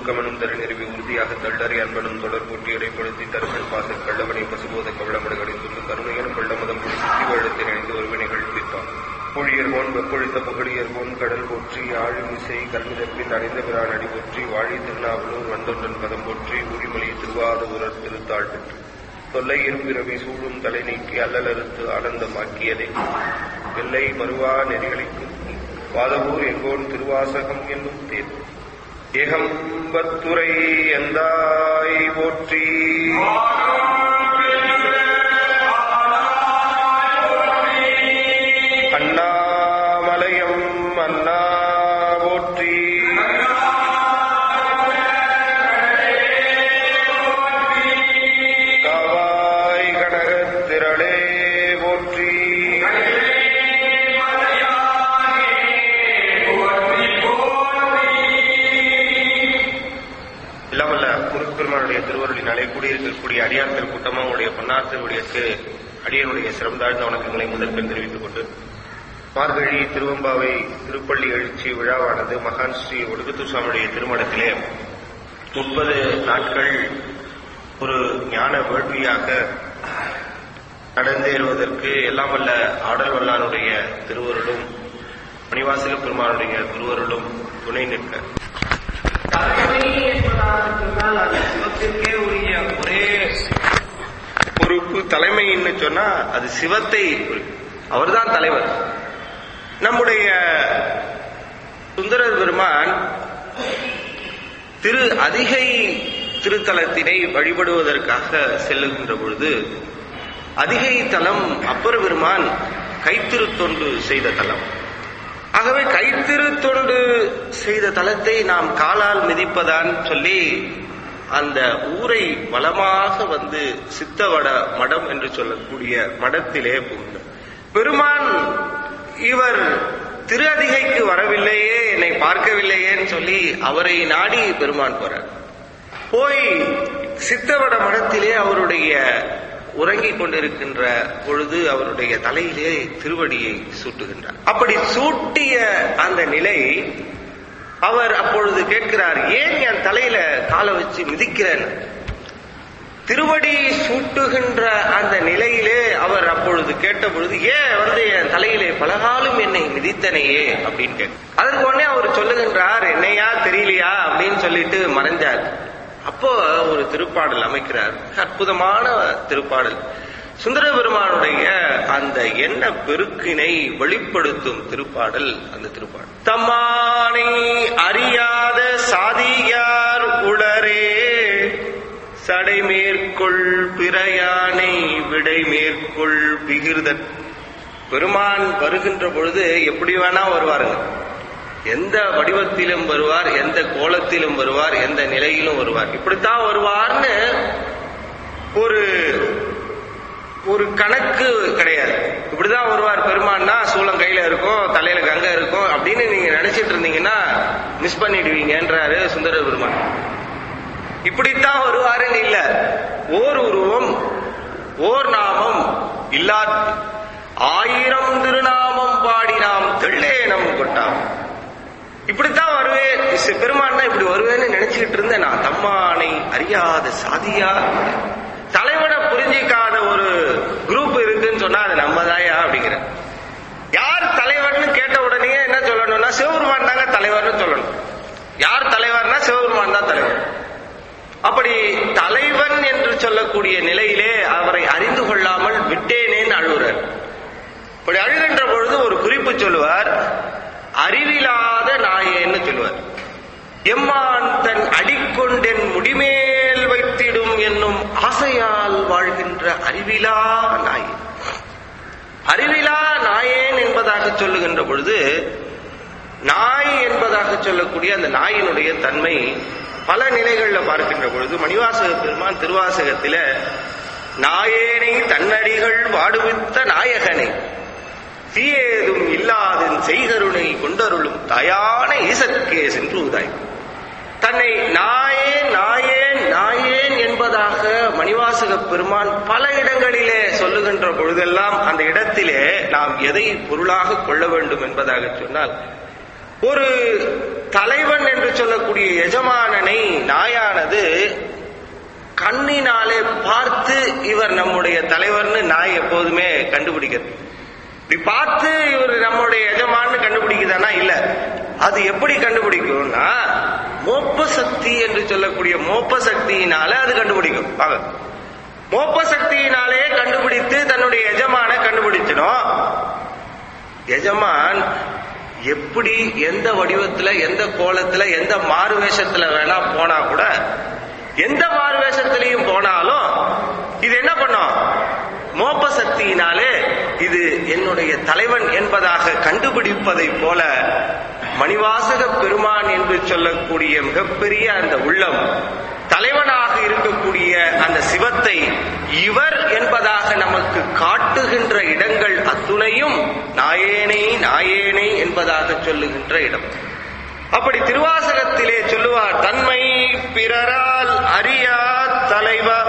ஒழுக்கமனும் தருநிறுவி உறுதியாக தள்ளறி அன்பனும் தொடர் போட்டி இடைப்படுத்தி தருகள் பாசல் கள்ளவனை பசுபோத கவளமடுகளின் துண்டு கருணையனும் வெள்ளமதம் பொடி சித்தி வெள்ளத்தில் இணைந்து ஒருவினைகள் பிடித்தான் பொழியர்கோன் வெப்பொழித்த புகழியர்கோன் கடல் போற்றி ஆழிமிசை கல்மிதப்பின் அடைந்த பிரான் அடி போற்றி வாழி திருநாவலூர் வந்தொன்றன் பதம் போற்றி உரிமொழி திருவாத உரர் திருத்தாள் பெற்று தொல்லை இரும்பிறவி சூழும் தலை நீக்கி அல்லலறுத்து ஆனந்தமாக்கியதை வெள்ளை மறுவா நெறிகளுக்கு வாதவூர் எங்கோன் திருவாசகம் என்னும் தேர் ஏகம்பத்துரை எந்தாய் போற்றி அண்ணாமலையம் அண்ணா போற்றி காவாய் கனகத்திரளே போற்றி இல்லாமல்ல முருகப்பெருமானுடைய திருவருளினாலே கூடியிருக்கக்கூடிய அடியார்கள் கூட்டமாக உடைய பன்னார் திருவடியற்கு அடியனுடைய சிறந்தாழ்ந்த வணக்கங்களை முதற்கண் தெரிவித்துக் கொண்டு மார்கழி திருவம்பாவை திருப்பள்ளி எழுச்சி விழாவானது மகான் ஸ்ரீ ஒடுகுத்தூர் சுவாமியுடைய திருமணத்திலே 30 நாட்கள் ஒரு ஞான வேள்வியாக நடந்தேறுவதற்கு எல்லாம் வல்ல ஆடல் வல்லானுடைய திருவருளும் மணிவாசக பெருமானுடைய திருவருளும் துணை நிற்க சிவத்திற்கே உரிய ஒரே பொறுப்பு தலைமைன்னு சொன்னா அது சிவத்தை அவர்தான் தலைவர். நம்முடைய சுந்தரர் பெருமான் திரு அதிகை திருத்தலத்தினை வழிபடுவதற்காக செல்லுகின்ற பொழுது அதிகை தலம் அப்பர் பெருமான் கைத்திருத்தொண்டு செய்த தலம். ஆகவே கைத்திருத்தொண்டு செய்த தலத்தை நாம் காலால் மிதிப்பதான் சொல்லி அந்த ஊரை வளமாக வந்து சித்தவட மடம் என்று சொல்லக்கூடிய மடத்திலே புகுந்த பெருமான் இவர் திரு அதிகைக்கு வரவில்லையே, என்னை பார்க்கவில்லையேன்னு சொல்லி அவரை நாடி பெருமான் போறார். போய் சித்தவட மடத்திலே அவருடைய உறங்கிக் கொண்டிருக்கின்ற பொழுது அவருடைய தலையிலே திருவடியை சூட்டுகின்றார். அப்படி சூட்டிய அந்த நிலை அவர் அப்பொழுது கேட்கிறார், ஏன் என் தலையில காலை வச்சு மிதிக்கிறேன்? திருவடி சூட்டுகின்ற அந்த நிலையிலே அவர் அப்பொழுது கேட்ட பொழுது, ஏன் என் தலையிலே பலகாலம் என்னை மிதித்தனையே அப்படின்னு கேட்க, அதற்கு உடனே அவர் சொல்லுகின்றார், என்னையா தெரியலையா அப்படின்னு சொல்லிட்டு மறைஞ்சார். அப்போ ஒரு திருப்பாடல் அமைக்கிறார், அற்புதமான திருப்பாடல். சுந்தர பெருமானுடைய அந்த எண்ண பெருக்கினை வெளிப்படுத்தும் திருப்பாடல் அந்த திருப்பாடல். தம்மானை அறியாத சாதியார் உளரே சடை மேற்கொள் பிரயானை விடை மேற்கொள் பிகிர்தன். பெருமான் வருகின்ற பொழுது எப்படி வேணா வருவாருங்க, எந்த வடிவத்திலும் வருவார், எந்த கோலத்திலும் வருவார், எந்த நிலையிலும் வருவார். இப்படித்தான் வருவார்னு ஒரு கணக்கு கிடையாது. இப்படிதான் வருவார் பெருமான்னா, சூளம் கையில இருக்கும், தலையில கங்கை இருக்கும் அப்படின்னு நீங்க நினைச்சிட்டு இருந்தீங்கன்னா மிஸ் பண்ணிடுவீங்கன்றாரு சுந்தர பெருமான். இப்படித்தான் வருவாருன்னு இல்ல, ஓர் உருவம் ஓர் நாமம் இல்லா 1000 திருநாமம் பாடி நாம் தெள்ளேனம் கொட்டாம். இப்படித்தான் வருவேன் பெருமான் தான் இப்படி வருவேன்னு நினைச்சுக்கிட்டு இருந்தேன் நான். தம்மானை அறியாத சாதியா, தலைவனை புரிஞ்சிக்காத ஒரு குரூப் இருக்குன்னு சொன்னா அது நம்ம தாயா அப்படிங்கிற. யார் தலைவர்னு கேட்ட உடனே என்ன சொல்லணும்னா சிவபெருமான் தாங்க தலைவர்னு சொல்லணும். யார் தலைவர்னா சிவபெருமான் தான் தலைவர். அப்படி தலைவன் என்று சொல்லக்கூடிய நிலையிலே அவரை அறிந்து கொள்ளாமல் விட்டேனேன்னு அழுகிறார். அப்படி அழுகின்ற பொழுது ஒரு குறிப்பு சொல்லுவார், அறிவிலாத நாயேன்னு சொல்லுவார். எம்மான் தன் அடிக்கொண்டென் முடிமேல் வைத்திடும் என்னும் ஆசையால் வாழ்கின்ற அறிவிலா நாயேன். அறிவிலா நாயேன் என்பதாக சொல்லுகின்ற பொழுது நாய் என்பதாக சொல்லக்கூடிய அந்த நாயினுடைய தன்மை பல நிலைகள்ல பார்க்கின்ற பொழுது மணிவாசக பெருமான் திருவாசகத்தில நாயேனை தன்னடிகள் வாடுவித்த நாயகனை தீயேதும் இல்லாதன் செய்கருணை கொண்டருளும் தயான ஈசற்கே சென்று உதாய். தன்னை நாயேன் நாயேன் நாயேன் என்பதாக மணிவாசக பெருமான் பல இடங்களிலே சொல்லுகின்ற பொழுதெல்லாம் அந்த இடத்திலே நாம் எதை பொருளாக கொள்ள வேண்டும் என்பதாக சொன்னால், ஒரு தலைவன் என்று சொல்லக்கூடிய எஜமானனை நாயானது கண்ணினாலே பார்த்து இவர் நம்முடைய தலைவர்னு நாய் எப்போதுமே கண்டுபிடிக்கிறது. இப்படி பார்த்து இவர் நம்முடைய எஜமான்னு கண்டுபிடிக்குதானா? இல்ல. அது எப்படி கண்டுபிடிக்கும்னா மோப்ப சக்தி என்று சொல்லக்கூடிய மோப்ப சக்தியினால அது கண்டுபிடிக்கும். மோப்ப சக்தியினாலே கண்டுபிடித்து தன்னுடைய எஜமான கண்டுபிடிச்சிடும். எஜமான் எப்படி எந்த வடிவத்துல எந்த கோலத்துல எந்த மாறு வேஷத்துல வேணா போனா கூட, எந்த மாறு வேஷத்திலையும் போனாலும் இது என்ன பண்ணும்? மோப்ப சக்தியினாலே இது என்னுடைய தலைவன் என்பதாக கண்டுபிடிப்பதை போல மணிவாசக பெருமான் என்று சொல்லக்கூடிய மிகப்பெரிய அந்த உள்ளம் தலைவனாக இருக்கக்கூடிய அந்த சிவத்தை இவர் என்பதாக நமக்கு காட்டுகின்ற இடங்கள் அத்துணையும் நாயேனை நாயேனை என்பதாக சொல்லுகின்ற இடம். அப்படி திருவாசகத்திலே சொல்லுவார், தன்மை பிறரால் அறியா தலைவர்.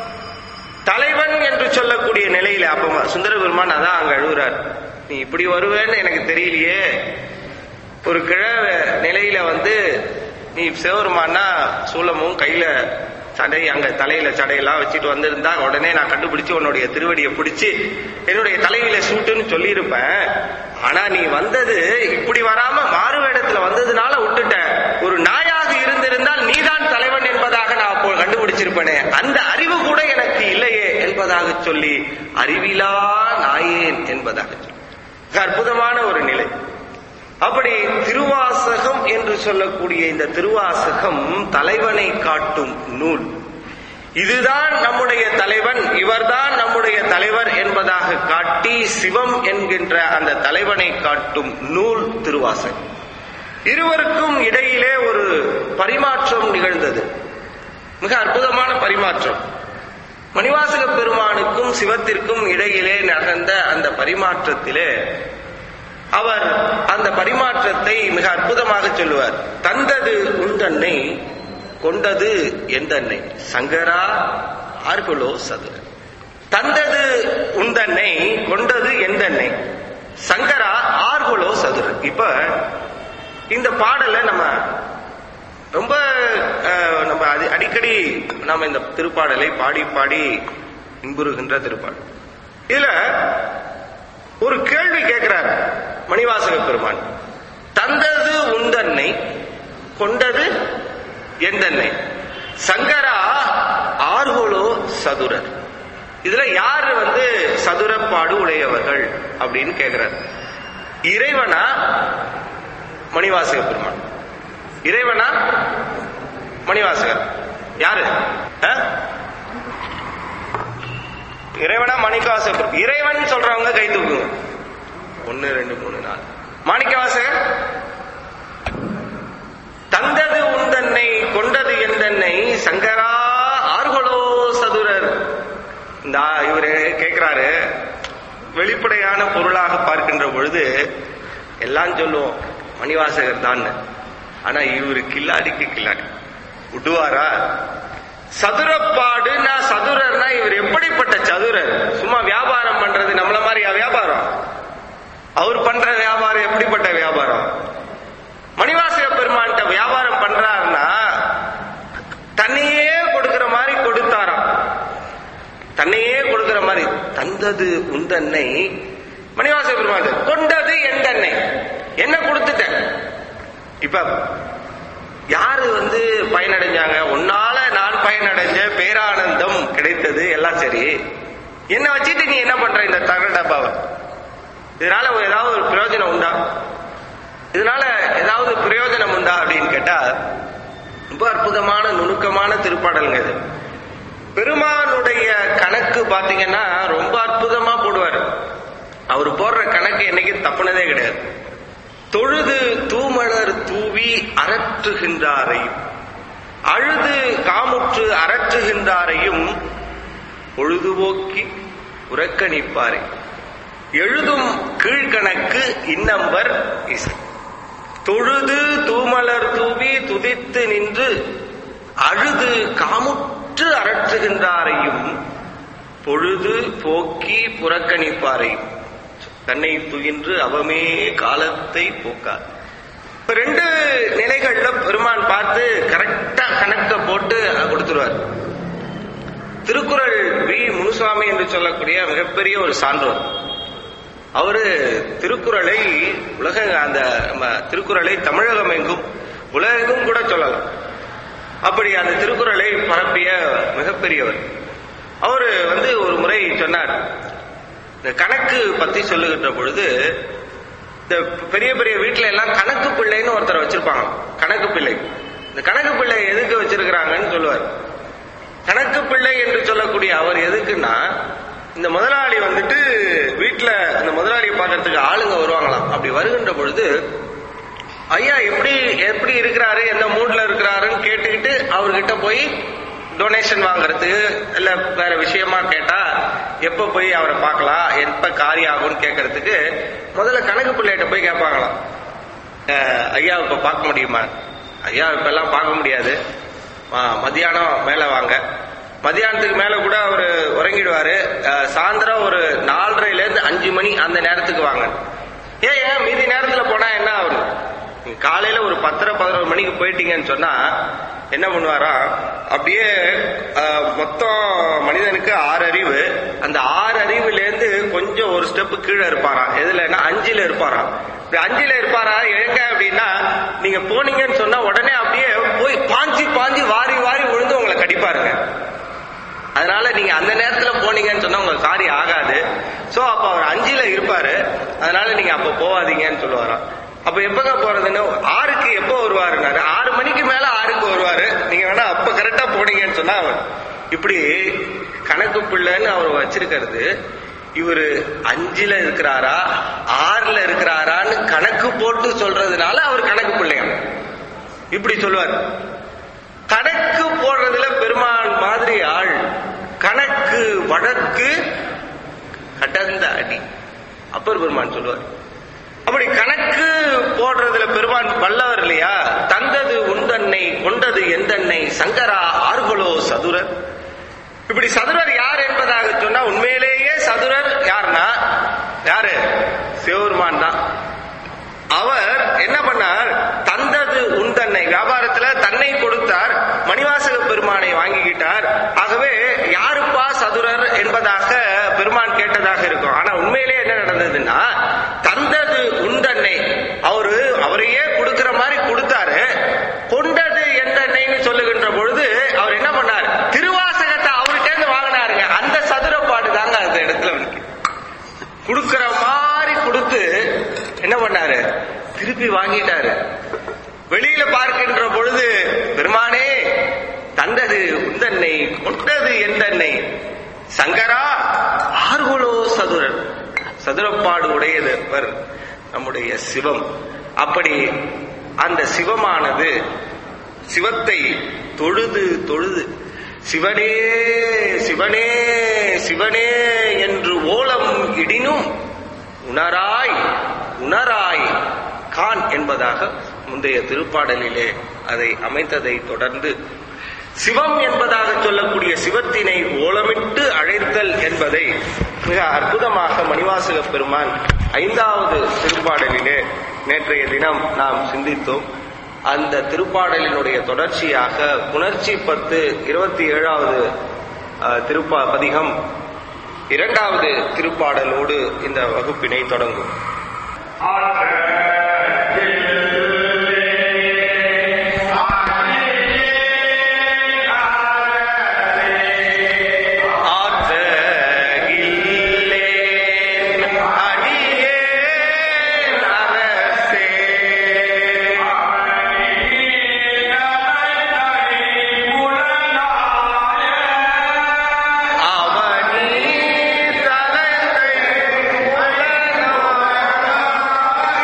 தலைவன் என்று சொல்லக்கூடிய நிலையில அப்ப சுந்தர பெருமான் அதான் அங்க அழுகுறார். நீ இப்படி வருவேன்னு எனக்கு தெரியலையே. ஒரு கிழ நிலையில நீ சிவபெருமானா சூலமும் கையில சடை, அங்க தலையில சடையெல்லாம் வச்சுட்டு வந்திருந்தா உடனே நான் கண்டுபிடிச்சு உன்னுடைய திருவடியை பிடிச்சு என்னுடைய தலைவில சூட்டுன்னு சொல்லியிருப்பேன். ஆனா நீ வந்தது இப்படி வராம மாறு வேடத்துல வந்ததுனால விட்டுட்ட. ஒரு நாயாக இருந்திருந்தால் நீதான் தலைவன் என்பதாக நான் அப்போ கண்டுபிடிச்சிருப்பேனே, அந்த அறிவு கூட எனக்கு இல்லையே என்பதாக சொல்லி அறிவிலா நாயேன் என்பதாக சொல்லி அற்புதமான ஒரு நிலை. அப்படி திருவாசகம் என்று சொல்லக்கூடிய இந்த திருவாசகம் தலைவனை காட்டும் நூல். இதுதான் நம்முடைய தலைவன், இவர்தான் நம்முடைய தலைவர் என்பதாக காட்டி சிவம் என்கின்ற அந்த தலைவனை காட்டும் நூல் திருவாசகம். இருவருக்கும் இடையிலே ஒரு பரிமாற்றம் நிகழ்ந்தது, மிக அற்புதமான பரிமாற்றம். மணிவாசக பெருமானுக்கும் சிவத்திற்கும் இடையிலே நடந்த அந்த பரிமாற்றத்திலே அவர் அந்த பரிமாற்றத்தை மிக அற்புதமாக சொல்லுவார். தந்தது உந்தன்னை கொண்டது எந்தன்னை சங்கரா ஆர்களோ சதுர. தந்தது உந்தன்னை கொண்டது எந்தன்னை சங்கரா ஆர்களோ சதுர. இப்ப இந்த பாடல நம்ம அடிக்கடி நம்ம இந்த திருப்பாடலை பாடி பாடி இன்புறுகின்ற திருப்பாடல். இதுல ஒரு கேள்வி கேட்கிறார் மணிவாசக பெருமான். தந்தது உந்தன்னை கொண்டது எந்தன்னை சங்கரா ஆர்களோ சதுரர். இதுல யாரு சதுரப்பாடு உடையவர்கள் அப்படின்னு கேட்கிறார். இறைவனா மணிவாசக பெருமான்? இறைவனா மணிவாசகர்? யாரு? இறைவனா மாணிக்கவாசகர்? இறைவன் சொல்றவங்க கை தூக்குங்க. 1 2 3 4. மாணிக்கவாசகர்? தந்தது உந்தன்னை கொண்டது எந்தன்னை சங்கரா ஆர்களோ சதுரர். இந்த இவரு கேட்கிறாரு. வெளிப்படையான பொருளாக பார்க்கின்ற பொழுது எல்லாம் சொல்லுவோம் மணிவாசகர் தான். ஆனா இவரு கில்லாடிக்கு கில்லாடி விடுவாரா? சதுரப்பாடு, நான் சதுரர்னா இவர் எப்படிப்பட்ட சதுரர்? சும்மா வியாபாரம் பண்றது நம்மள மாதிரியா வியாபாரம்? அவர் பண்ற வியாபாரம் எப்படிப்பட்ட வியாபாரம்? மணிவாசக பெருமான்கிட்ட வியாபாரம் பண்றாருன்னா தன்னையே கொடுக்கிற மாதிரி கொடுத்தாராம். தன்னையே கொடுக்கிற மாதிரி. தந்தது உந்தன்னை மணிவாசக பெருமான் கொண்டது எந்தன்னை, என்ன கொடுத்துட்டேன். இப்ப யாரு பயனடைஞ்சாங்க? உன்னால நான் பயனடைஞ்ச, பேரானந்தம் கிடைத்தது, எல்லாம் சரி. என்ன வச்சுட்டு நீ என்ன பண்ற இந்த தகர டப்பாவை? இதனால ஏதாவது ஒரு பிரயோஜனம் உண்டா? இதனால ஏதாவது பிரயோஜனம் உண்டா அப்படின்னு கேட்டா ரொம்ப அற்புதமான நுணுக்கமான திருப்பாடலுங்க இது. பெருமானுடைய கணக்கு பாத்தீங்கன்னா ரொம்ப அற்புதமா போடுவார். அவர் போடுற கணக்கு என்னைக்கு தப்புனதே கிடையாது. தொழுது தூமலர் தூவி அரற்றுகின்றாரையும் அழுது காமுற்று அரற்றுகின்றாரையும் பொழுதுபோக்கி புறக்கணிப்பாரை எழுதும் கீழ்கணக்கு இன்னம்பர் இசை. தொழுது தூமலர் தூவி துதித்து நின்று அழுது காமுற்று அரற்றுகின்றாரையும் பொழுது போக்கி புறக்கணிப்பாரையும் தன்னை துயின்று அவமே காலத்தை போக்கார். இப்ப 2 நிலைகள்ல பெருமான் சொல்லக்கூடிய மிகப்பெரிய ஒரு சான்றோர். அவரு திருக்குறளை அந்த திருக்குறளை தமிழகம் எங்கும் உலகெங்கும் கூட சொல்லலாம். அப்படி அந்த திருக்குறளை பரப்பிய மிகப்பெரியவர். அவரு ஒரு முறை சொன்னார், இந்த கணக்கு பத்தி சொல்லுகின்ற பொழுது, இந்த பெரிய பெரிய வீட்டுல எல்லாம் கணக்கு பிள்ளைன்னு ஒருத்தர் வச்சிருப்பாங்க. கணக்கு பிள்ளை. இந்த கணக்கு பிள்ளை எதுக்கு வச்சிருக்கிறாங்கன்னு சொல்லுவார். கணக்கு பிள்ளை என்று சொல்லக்கூடிய அவர் எதுக்குன்னா, இந்த முதலாளி வீட்டுல அந்த முதலாளியை பார்க்கறதுக்கு ஆளுங்க வருவாங்களாம். அப்படி வருகின்ற பொழுது ஐயா எப்படி இருக்கிறாரு, எந்த மூட்ல இருக்கிறாருன்னு கேட்டுக்கிட்டு அவர்கிட்ட போய் டொனேஷன் வாங்குறதுக்கு இல்ல வேற விஷயமா கேட்டா எப்ப போய் அவரை பார்க்கலாம், எப்ப காரியம் ஆகும்னு கேட்கறதுக்கு முதல்ல கணக்கு பிள்ளைகிட்ட போய் கேட்பாங்களாம். ஐயா இப்ப பார்க்க முடியுமா? ஐயா இப்ப எல்லாம் பார்க்க முடியாது, மத்தியானம் மேல வாங்க. மத்தியானத்துக்கு மேல கூட அவரு உறங்கிடுவாரு. சாயந்தரம் ஒரு 4:30 to 5 மணி அந்த நேரத்துக்கு வாங்க. ஏன் மீதி நேரத்துல போனா என்ன ஆகும்? காலையில ஒரு 10-11 மணிக்கு போயிட்டீங்கன்னு சொன்னா என்ன பண்ணுவாரா, அப்படியே மொத்தம் மனிதனுக்கு 6 அறிவு. அந்த 6 அறிவுல இருந்து கொஞ்சம் ஒரு ஸ்டெப் கீழே இருப்பாராம். எதுலன்னா 5ல இருப்பாராம். 5ல இருப்பாரா எங்க அப்படின்னா, நீங்க போனீங்கன்னு சொன்னா உடனே அப்படியே போய் பாஞ்சி வாரி விழுந்து உங்களை கடிப்பாருங்க. அதனால நீங்க அந்த நேரத்துல போனீங்கன்னு சொன்னா உங்க காரியம் ஆகாது. சோ அப்ப அவர் 5ல இருப்பாரு. அதனால நீங்க அப்ப போவாதீங்கன்னு சொல்லுவாராம். அப்ப எப்பங்க போறதுன்னு 6க்கு எப்போ வருவாருன்னாரு, 6 மணிக்கு மேல 6க்கு வருவாரு. நீங்க வேணா அப்ப கரெக்டா போனீங்கன்னு சொன்னா அவர் இப்படி கணக்கு பிள்ளைன்னு அவர் வச்சிருக்கிறது. இவரு 5ல இருக்கிறாரா 6ல இருக்கிறாரான்னு கணக்கு போட்டு சொல்றதுனால அவர் கணக்கு பிள்ளையா இப்படி சொல்லுவார். கணக்கு போடுறதுல பெருமாள் மாதிரி ஆள். கணக்கு வழக்கு கடந்த அடி அப்பர் பெருமான் சொல்லுவார். அப்படி கணக்கு போடுறதுல பெருமான் வல்லவர் இல்லையா? தந்தது உந்தன்னை கொண்டது எந்தன்னை சங்கரா ஆர்கொலோ சதுரர். இப்படி சதுரர் யார் என்பதாக சொன்னா, உண்மையிலேயே சதுரர் யாருன்னா யாரு? சிவபெருமான் தான். அவர் என்ன பண்ணார்? தந்தது உந்தன்னை, வியாபாரத்துல தன்னை கொடுத்தார், மணிவாசக பெருமானை வாங்கிக்கிட்டார். ஆகவே யாருப்பா சதுரர் என்பதாக பெருமான் கேட்டதாக இருக்கும். ஆனா உண்மையிலே என்ன நடந்ததுன்னா, தந்தது உந்தன்னை, அவரையே கொடுக்கிற மாதிரி கொடுத்தாரு. கொண்டது எந்தன்னைன்னு சொல்லுகின்ற பொழுது அவர் என்ன பண்ணார்? திருவாசகத்தை அவர்கிட்ட வாங்கினாருங்க. அந்த சதுரப்பாடு தாங்க அந்த இடத்துல கொடுக்கிற மாதிரி கொடுத்து என்ன பண்ணாரு? திருப்பி வாங்கிட்டாரு. வெளியில பார்க்கின்ற பொழுது பெருமானே தந்தது உந்தன்னை கொண்டது எந்தன்னை சங்கரா ஆர்குலோ சதுரர். சதுரப்பாடு உடையது நம்முடைய சிவம். அப்படி அந்த சிவமானது சிவத்தை தொழுது தொழுது சிவனே சிவனே சிவனே என்று ஓலம் இடினும் உணராய் உணராய் கான் என்பதாக முந்தைய திருப்பாடலிலே அதை அமைத்ததை தொடர்ந்து சிவம் என்பதாக சொல்லக்கூடிய சிவத்தினை ஓலமிட்டு அழைத்தல் என்பதை மிக அற்புதமாக மணிவாசக பெருமான் 5வது திருப்பாடலிலே நேற்றைய தினம் நாம் சிந்தித்தோம். அந்த திருப்பாடலினுடைய தொடர்ச்சியாக புணர்ச்சி 10 27வது பதிகம் 2வது திருப்பாடலோடு இந்த வகுப்பினை தொடங்கும். அவனி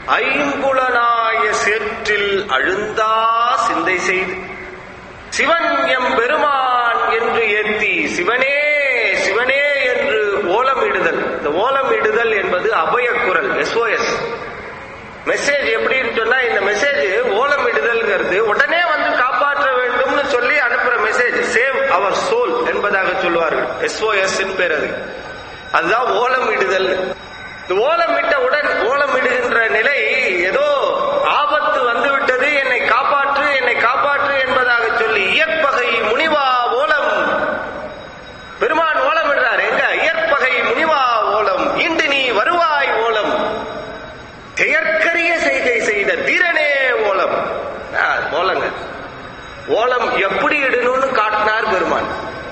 ஐம்புலனாய சேற்றில் அழுந்தா சிந்தை செய்து சிவன் எம் பெருமான் என்று ஏத்தி சிவனே சிவனே என்று ஓலமிடுதல். இந்த ஓலமிடுதல் என்பது அபயக்குரல், SOS மெசேஜ். எப்படின்னு சொன்னா, இந்த மெசேஜ் ஓலமிடுதல்ங்கிறது உடனே வந்து காப்பாற்ற வேண்டும்னு சொல்லி அனுப்புற மெசேஜ். சேவ் அவர் சோல் என்பதாக சொல்லுவார்கள். SOS பேர் அது. அதுதான் ஓலமிடுதல். ஓலமிட்டவுடன் ஓலமிடுகின்ற நிலை ஏதோ ஆபத்து வந்துவிட்டது, என்னை காப்பாற்று என்னை காப்பாற்று என்பதாக சொல்லி இயற்பகை முனிவா ஓலம். பெருமான் ஓலமிடுறார். எங்க? இயற்பகை முனிவா ஓலம், இன்று நீ வருவாய் ஓலம், செயற்கரிய செய்கை செய்த தீரனே ஓலம். ஓலங்க. ஓலம் எப்படி இடணும்னு காட்டினார் பெருமான்.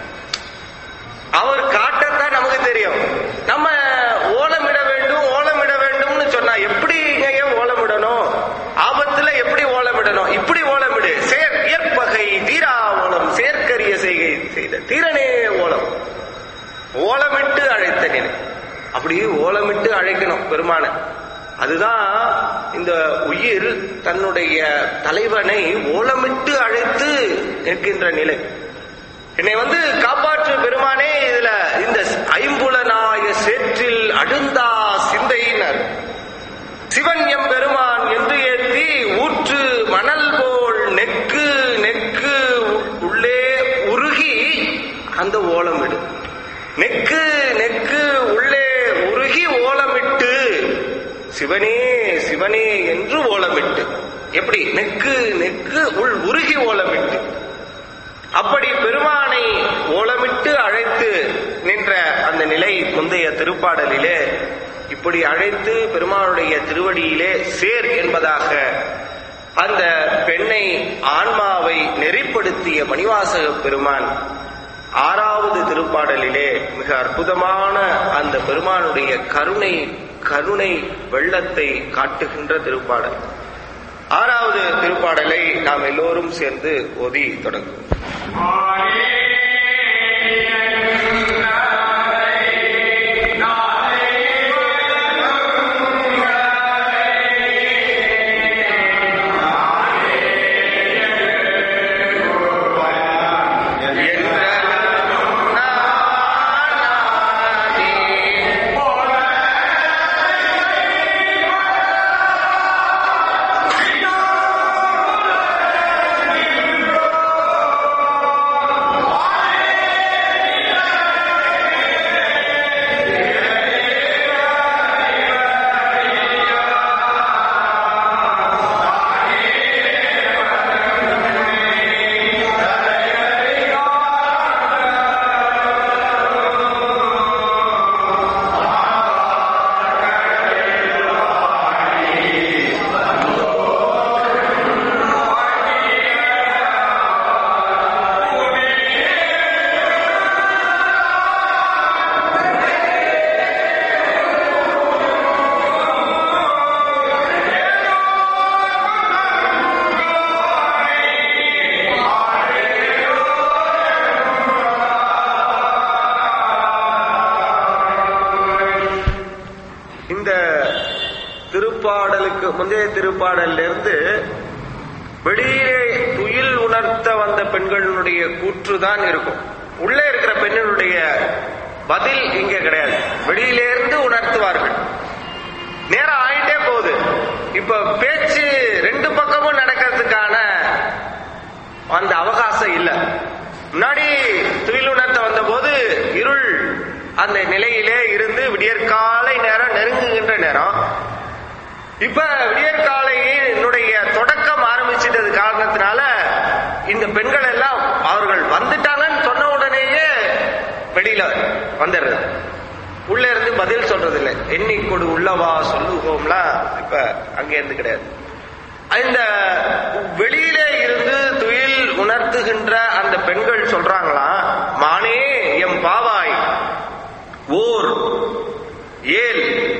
அவர் காட்டத்தான் நமக்கு தெரியும். நம்ம ஓலமிட வேண்டும் ஓலமிட வேண்டும்னு சொன்னா எப்படி ஓலமிடணும்? ஆபத்துல எப்படி ஓலமிடணும்? இப்படி ஓலமிடு. இயற்பகை தீரா ஓலம், செயற்கரிய செய்கை செய்த தீரனே ஓலம். ஓலமிட்டு அழைத்த நிலை. அப்படி ஓலமிட்டு அழைக்கணும் பெருமான. அதுதான் இந்த உயிர் தன்னுடைய தலைவனை ஓலமிட்டு அழைத்து நிற்கின்ற நிலை. என்னை வந்து காப்பாற்று பெருமானே. இதுல இந்த ஐம்புலனாய சேற்றில் அழுந்தா சிந்தையினர் சிவன் எம் பெருமான் என்று ஏற்றி ஊற்று மணல் போல் நெக்கு நெக்கு உள்ளே உருகி அந்த ஓலமிடு. நெக்கு நெக்கு உள்ளே உருகி ஓலமிட்டு சிவனே சிவனே என்று ஓலமிட்டு. எப்படி? நெக்கு நெக்கு உள் உருகி ஓலமிட்டு. அப்படி பெருமானை ஓலமிட்டு அழைத்து நின்ற அந்த நிலை முந்தைய திருப்பாடலிலே இப்படி அழைத்து பெருமானுடைய திருவடியிலே சேர் என்பதாக அந்த பெண்ணை ஆன்மாவை நெறிப்படுத்திய மணிவாசக பெருமான் 6வது திருப்பாடலிலே மிக அற்புதமான அந்த பெருமானுடைய கருணை வெள்ளத்தை காட்டுகின்ற திருப்பாடல். 6வது திருப்பாடலை நாம் எல்லோரும் சேர்ந்து ஓதி தொடங்குவோம். திருப்பாடலுக்கு முந்தைய திருப்பாடல்ல இருந்து வெளியே துயில் உணர்த்த வந்த பெண்களுடைய கூற்றுதான் இருக்கும். உள்ளே இருக்கிற பெண்களுடைய பதில் இங்க கிடையாது. வெளியிலிருந்து உணர்த்துவார்கள். நேரம் ஆயிட்டே போகுது. இப்ப பேச்சு 2 பக்கமும் நடக்கிறதுக்கான அந்த அவகாசம் இல்ல. முன்னாடி துயில் உணர்த்த வந்த போது இருள் அந்த நிலையிலே இருந்து விடியற்காலை நேரம் நெருங்குகின்ற நேரம். இப்ப விடியற்காலையினுடைய தொடக்கம் ஆரம்பிச்சிட்டது காரணத்தினால இந்த பெண்கள் எல்லாம் அவர்கள் வந்துட்டாங்கன்னு சொன்ன உடனேயே வெளியில வந்துடுறது. உள்ள இருந்து பதில் சொல்றது இல்லை. எண்ணிக்கொடு உள்ளவா சொல்லுவோம்லாம் இப்ப அங்க இருந்து கிடையாது. இந்த வெளியிலே இருந்து துயில் உணர்த்துகின்ற அந்த பெண்கள் சொல்றாங்களா, மானே எம் பாவாய் ஓர் ஏல்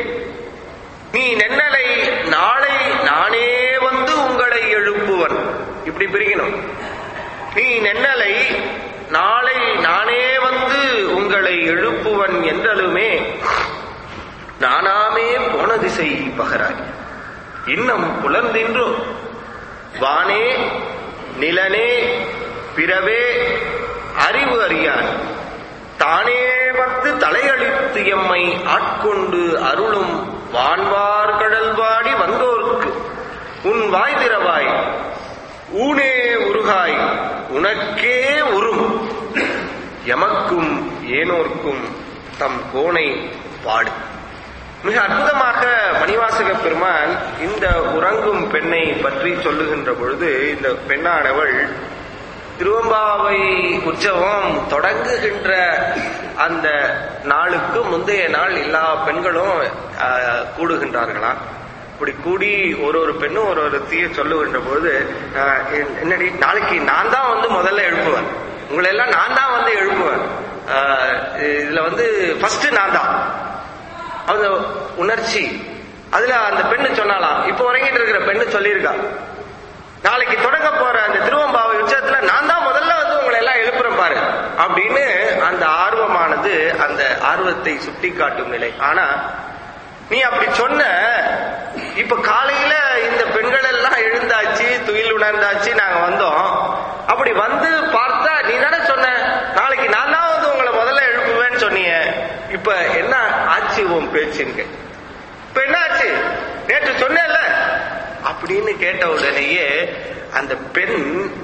நீ நென்னலை நாளை நானே வந்து உங்களை எழுப்புவன். இப்படி பிரிக்கணும். நீ நென்னலை நாளை நானே வந்து உங்களை எழுப்புவன் என்றாலுமே நானாமே போன திசை பகராய். இன்னம் புலர்ந்தின்றோ வானே நிலனே பிறவே அறிவு அறியான் தானே வந்து தலையளித்து எம்மை ஆட்கொண்டு அருளும் வான்வார் கடல்வாடி வந்தோர்க்கு உன் வாய் திறவாய் ஊனே உருகாய் உனக்கே உரும் எமக்கும் ஏனோர்க்கும் தம் கோனை பாடு. மிக அற்புதமாக மணிவாசக பெருமான் இந்த உறங்கும் பெண்ணை பற்றி சொல்லுகின்ற பொழுது, இந்த பெண்ணானவள் திருவம்பாவை உற்சவம் தொடங்குகின்ற அந்த நாளுக்கு முந்தைய நாள் எல்லா பெண்களும் கூடுகின்றார்களாம். இப்படி கூடி ஒரு பெண்ணும் ஒரு தீய சொல்லுகின்ற பொழுது, என்னடி நாளைக்கு நான் தான் வந்து முதல்ல எழுப்புவேன், உங்களை எல்லாம் நான் தான் வந்து எழுப்புவேன், இதுல வந்து ஃபர்ஸ்ட் நான் தான். அந்த உணர்ச்சி அதுல அந்த பெண்ணு சொன்னாலாம், இப்ப உறங்கிட்டு இருக்கிற பெண்ணு சொல்லியிருக்கா, நாளைக்கு தொடங்க போற அந்த திருவம்பாவை உற்சவத்துல நான் தான் முதல்ல வந்து உங்களை எல்லாம் எழுப்புறேன் பாரு அப்படின்னு அந்த ஆர்வமானது அந்த ஆர்வத்தை சுட்டி காட்டும் நிலை. ஆனா நீ அப்படி சொன்ன, இப்ப காலையில இந்த பெண்கள் எல்லாம் எழுந்தாச்சு, துயில் உணர்ந்தாச்சு, நாங்க வந்தோம். அப்படி வந்து பார்த்தா நீ தானே சொன்ன நாளைக்கு நான் தான் வந்து உங்களை முதல்ல எழுப்புவேன்னு சொன்னீங்க, இப்ப என்ன ஆச்சு உன் பேச்சுங்க, இப்ப என்ன ஆச்சு, நேற்று சொன்னேன்ல அப்படின்னு கேட்ட உடனேயே அந்த பெண்,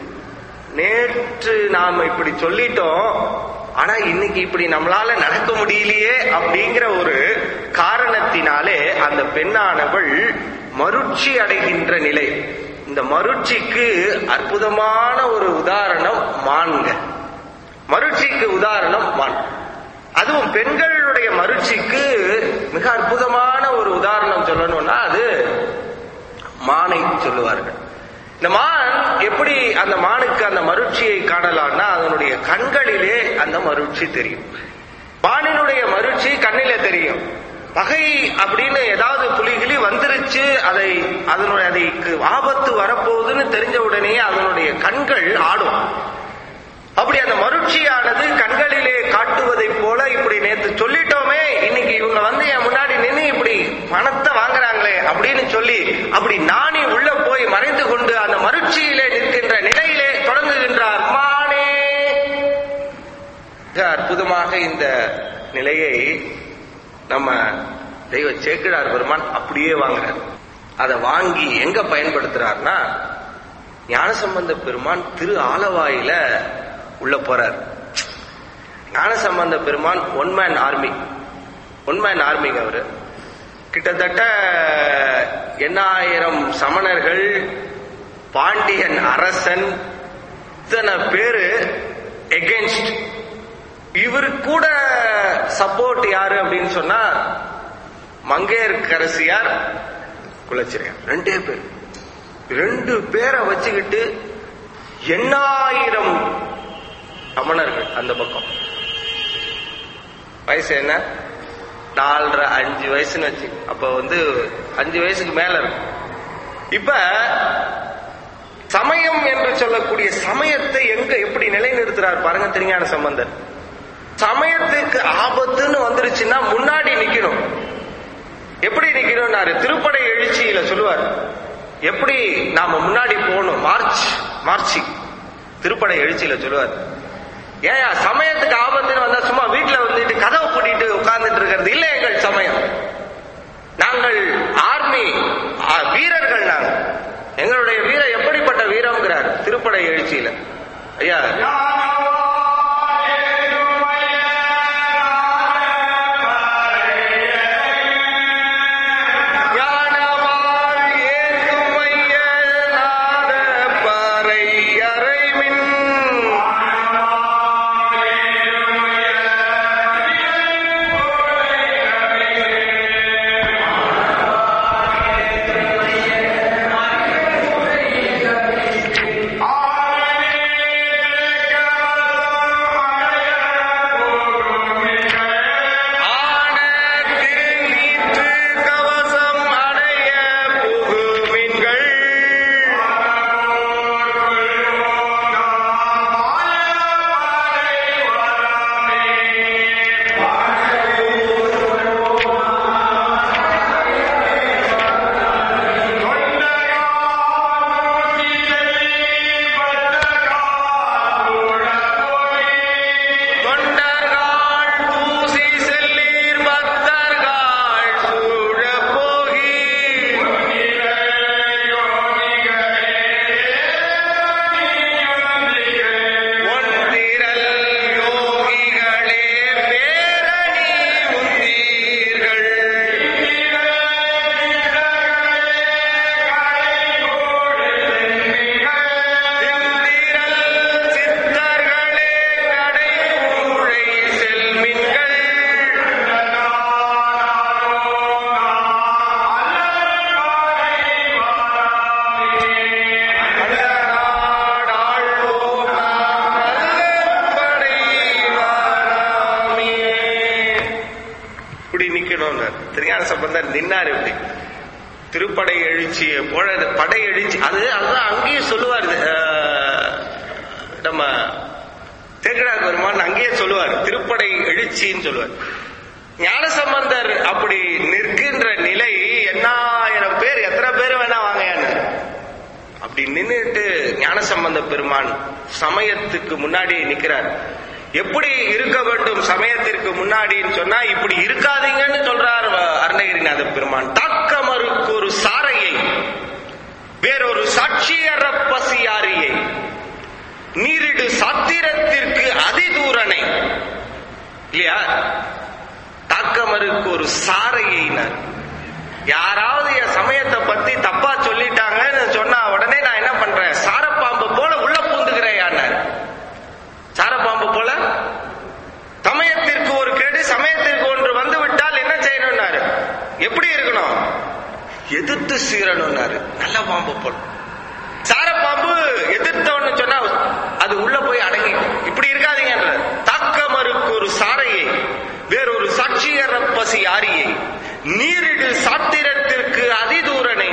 நேற்று நாம இப்படி சொல்லிட்டோம், ஆனா இன்னைக்கு இப்படி நம்மளால நடக்க முடியலையே அப்படிங்கிற ஒரு காரணத்தினாலே அந்த பெண்ணானவள் மருட்சி அடைகின்ற நிலை. இந்த மருட்சிக்கு அற்புதமான ஒரு உதாரணம் மான்க. மருட்சிக்கு உதாரணம் மான். அதுவும் பெண்களுடைய மருட்சிக்கு மிக அற்புதமான ஒரு உதாரணம் சொல்லணும்னா அது மானை சொல்லுவார்கள். இந்த மான் எப்படி அந்த மானுக்கு அந்த மருட்சியை காணலாம்னா அதனுடைய கண்களிலே அந்த மருட்சி தெரியும். மானினுடைய மருட்சி கண்ணிலே தெரியும். பகை அப்படின்னு ஏதாவது புலிகிளி வந்துருச்சு, அதுக்கு ஆபத்து வரப்போகுதுன்னு தெரிஞ்ச உடனே அதனுடைய கண்கள் ஆடும். அப்படி அந்த மருட்சியானது கண்களிலே காட்டுவதை போல இப்படி நேற்று சொல்லிட்டோமே, இன்னைக்கு இவங்க வந்து என் முன்னாடி நின்று இப்படி பணத்தை வாங்குறாங்களே அப்படின்னு சொல்லி அப்படி நாணி உள்ள போய் மறைந்து கொண்டு அந்த மருட்சியிலே நிற்கின்ற நிலையிலே தொடங்குகின்றார் மானே. அற்புதமாக இந்த நிலையை நம்ம தெய்வ சேக்கிழார் பெருமான் அப்படியே வாங்குறார். அதை வாங்கி எங்க பயன்படுத்துறாருன்னா, ஞானசம்பந்த பெருமான் திரு ஆலவாயில உள்ள போறார். ஞானசம்பந்த பெருமான் ஒன் மேன் ஆர்மிங்க. அவரு கிட்டத்தட்ட 8000 சமணர்கள், பாண்டியன் அரசன், இத்தனை பேரு எகென்ஸ்ட். இவரு கூட சப்போர்ட் யாரு அப்படின்னு சொன்னா மங்கையர்க்கரசியார், குலச்சிறையார், 2 பேரை வச்சுக்கிட்டு 8000 சமணர்கள் அந்த பக்கம். வயசு என்ன, 4, 5 வயசுன்னு வச்சு, அப்ப வந்து 5 வயசுக்கு மேல இருக்கும். இப்ப சமயம் என்று சொல்லக்கூடிய சமயத்தை எப்படி நிலைநிறுத்துறார் பாருங்க திருஞான சம்பந்தர். சமயத்துக்கு ஆபத்துன்னு வந்துருச்சுன்னா முன்னாடி நிக்கணும். எப்படி நிக்கணும்னாரு திருப்படை எழுச்சியில சொல்லுவார். எப்படி நாம முன்னாடி போகணும், மார்ச்சி திருப்படை எழுச்சியில சொல்லுவார். ஏன் சமயத்துக்கு ஆபத்துன்னு வந்தா சும்மா வீட்டுல வந்துட்டு கதவை பூட்டிட்டு உட்கார்ந்துட்டு இருக்கிறது இல்ல எங்கள் சமயம். நாங்கள் ஆர்மி வீரர்கள், நாங்கள் எங்களுடைய வீரம் எப்படிப்பட்ட வீரம்ங்கிறார் திருப்படை எழுச்சியில. ஐயா ஞானசம்பந்தர் நின்னார். இப்படி திருப்படை எழுச்சியை போல படை எழுச்சி அதுதான் அங்கேயே சொல்லுவார். நம்ம தேக்கடார் பெருமான் அங்கேயே சொல்லுவார், திருப்படை எழுச்சின்னு சொல்லுவார். ஞானசம்பந்தர் அப்படி நிற்கின்ற நிலை, எண்ணாயிரம் பேர் எத்தனை பேர் வேணா வாங்க அப்படி நின்றுட்டு ஞானசம்பந்த பெருமான் சமயத்துக்கு முன்னாடி நிக்கிறார். எப்படி இருக்க வேண்டும் சமயத்திற்கு முன்னாடின்னு சொன்னா, இப்படி இருக்காதீங்கன்னு சொல்றார் அருணகிரிநாத பெருமான். தாக்கமருக்கு ஒரு சாரையை, வேறொரு சாட்சியற பசியாரியை, நீரிடு சாத்திரத்திற்கு அதிதூரனை. இல்லையா? தாக்கமருக்கு ஒரு சாரையினர். யாராவது என் சமயத்தை பத்தி தப்பா சொல்லிட்டாங்கன்னு சொன்னா உடனே நான் என்ன பண்றேன், சாரப்பாம்பு போல உள்ள பூந்துக்கிறேன். சாரப்பாம்பு போல சமயத்திற்கு ஒரு கேடு, சமயத்திற்கு ஒன்று வந்து விட்டால் என்ன செய்யணும்னாரு, எப்படி இருக்கணும், எதிர்த்து சீரணும்னாரு. நல்ல பாம்பு போல. சாரப்பாம்பு எதிர்த்தோன்னு சொன்னா அது உள்ள போய் அடங்கிக்கும். இப்படி இருக்காதீங்கன்ற. தாக்கமருக்கு ஒரு சாரையை, வேறொரு சாட்சியற பசி யாரியை, நீரிடு சாத்திரத்திற்கு அதிதூரனை.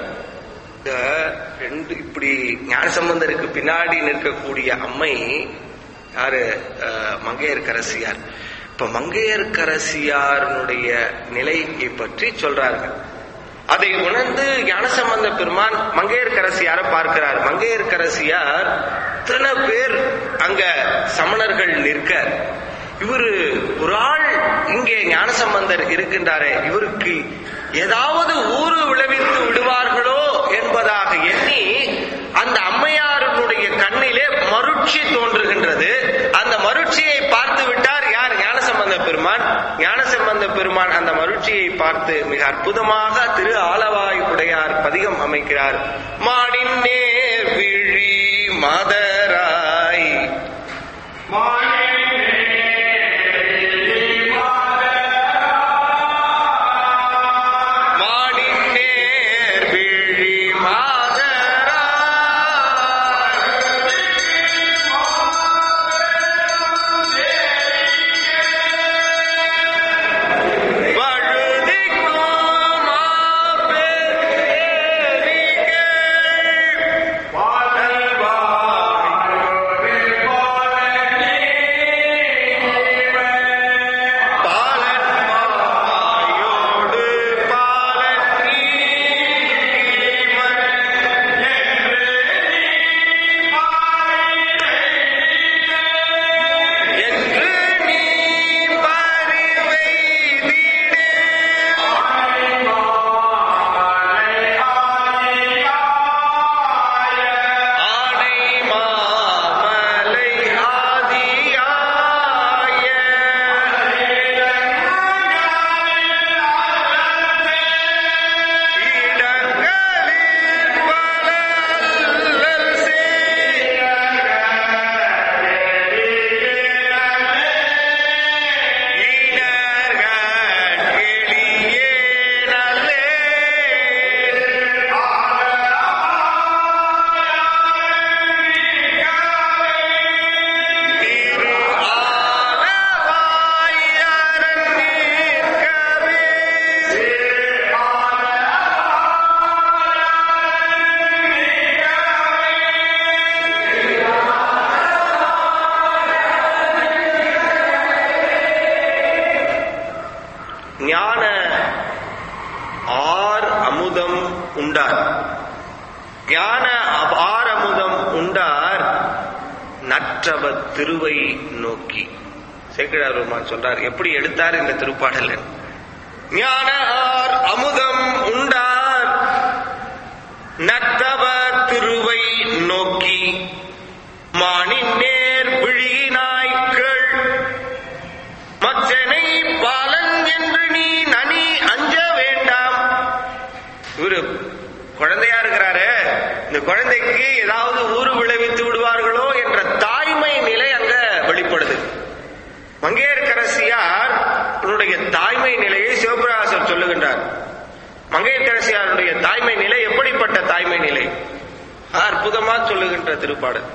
ரெண்டு இப்படி ஞானசம்பந்தருக்கு பின்னாடி நிற்கக்கூடிய அம்மை யாரு, மங்கையர்க்கரசியார். இப்ப மங்கையர்க்கரசியாருடைய நிலையை பற்றி சொல்றார்கள். அதை உணர்ந்து ஞானசம்பந்த பெருமான் மங்கையர்க்கரசியாரை பார்க்கிறார். மங்கையர்க்கரசியார் இத்தனை பேர் அங்க சமணர்கள் நிற்க, இவரு ஒரு ஆள் இங்கே ஞானசம்பந்தர் இருக்கின்றாரே, இவருக்கு ஏதாவது ஊறு விளைவித்து விடுவார்களோ என்பதாக எண்ணி அந்த அம்மையாருடைய கண்ணிலே மருட்சி தோன்றுகின்றது. அந்த மருட்சியை பார்த்து விட்டார் யார், ஞானசம்பந்த பெருமான். ஞானசம்பந்த பெருமான் அந்த மருட்சியை பார்த்து மிக அற்புதமாக திரு ஆலவாய் உடையார் பதிகம் அமைக்கிறார். மாடின் நேர் விழி மதராய், ஞான ஆர் அமுதம் உண்டார். ஞான ஆர் அமுதம் உண்டார் நற்றவ திருவை நோக்கி. சேக்கிழார் பெருமான் சொல்றார், எப்படி எடுத்தார் இந்த திருப்பாடல். ஞான ஆர் அமுதம் உண்டார் நற்றவ திருவை நோக்கி, மானின் நேர் விழியினாய்கள் மச்சனை பாலன் என்று நீ நனி அஞ்ச வேண்டாம். இவரு குழந்தையா இருக்கிறாரு, இந்த குழந்தைக்கு ஏதாவது ஊறு விளைவித்து விடுவார்களோ என்ற தாய்மை நிலை அங்க வெளிப்படுது. மங்கையர்க்கரசியார் தாய்மை நிலையை சிவபிரகாசர் சொல்லுகின்றார். மங்கையர்க்கரசியாருடைய தாய்மை நிலை எப்படிப்பட்ட தாய்மை நிலை அற்புதமா சொல்லுகின்ற திருப்பாடல்.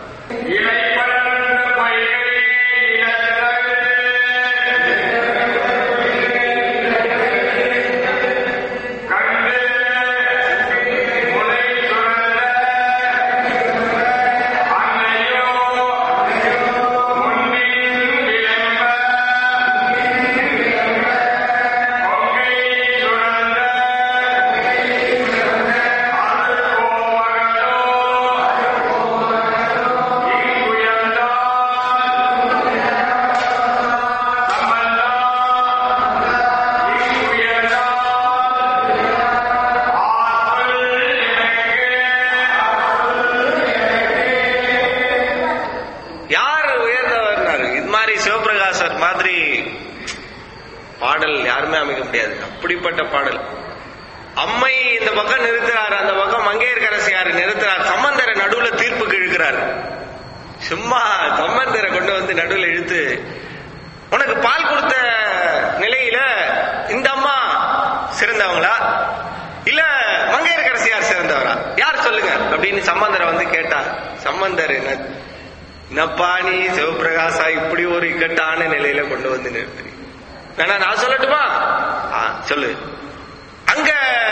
பாடல் யாருமே அமைக்க முடியாது. அப்படிப்பட்ட பாடல். அம்மை இந்த பக்கம் நிறுத்துறாரு, அந்த பக்கம் மங்கையர்க்கரசியார் நிறுத்துறார். சம்பந்தரை நடுவுல தீர்ப்புக்கு இழுக்கிறார். சும்மா சம்பந்தரை கொண்டு வந்து நடுவில் இழுத்து, உனக்கு பால் கொடுத்த நிலையில இந்த அம்மா சிறந்தவங்களா இல்ல மங்கையர்க்கரசியார் சிறந்தவரா, யார் சொல்லுங்க அப்படின்னு சம்பந்தரை வந்து கேட்டார். சம்பந்தர் என்னப்பா நீ சிவபிரகாசா இப்படி ஒரு இக்கட்டான நிலையில கொண்டு வந்து நிறுத்து, வேணா நான் சொல்லட்டுமா? சொல்லு. அங்க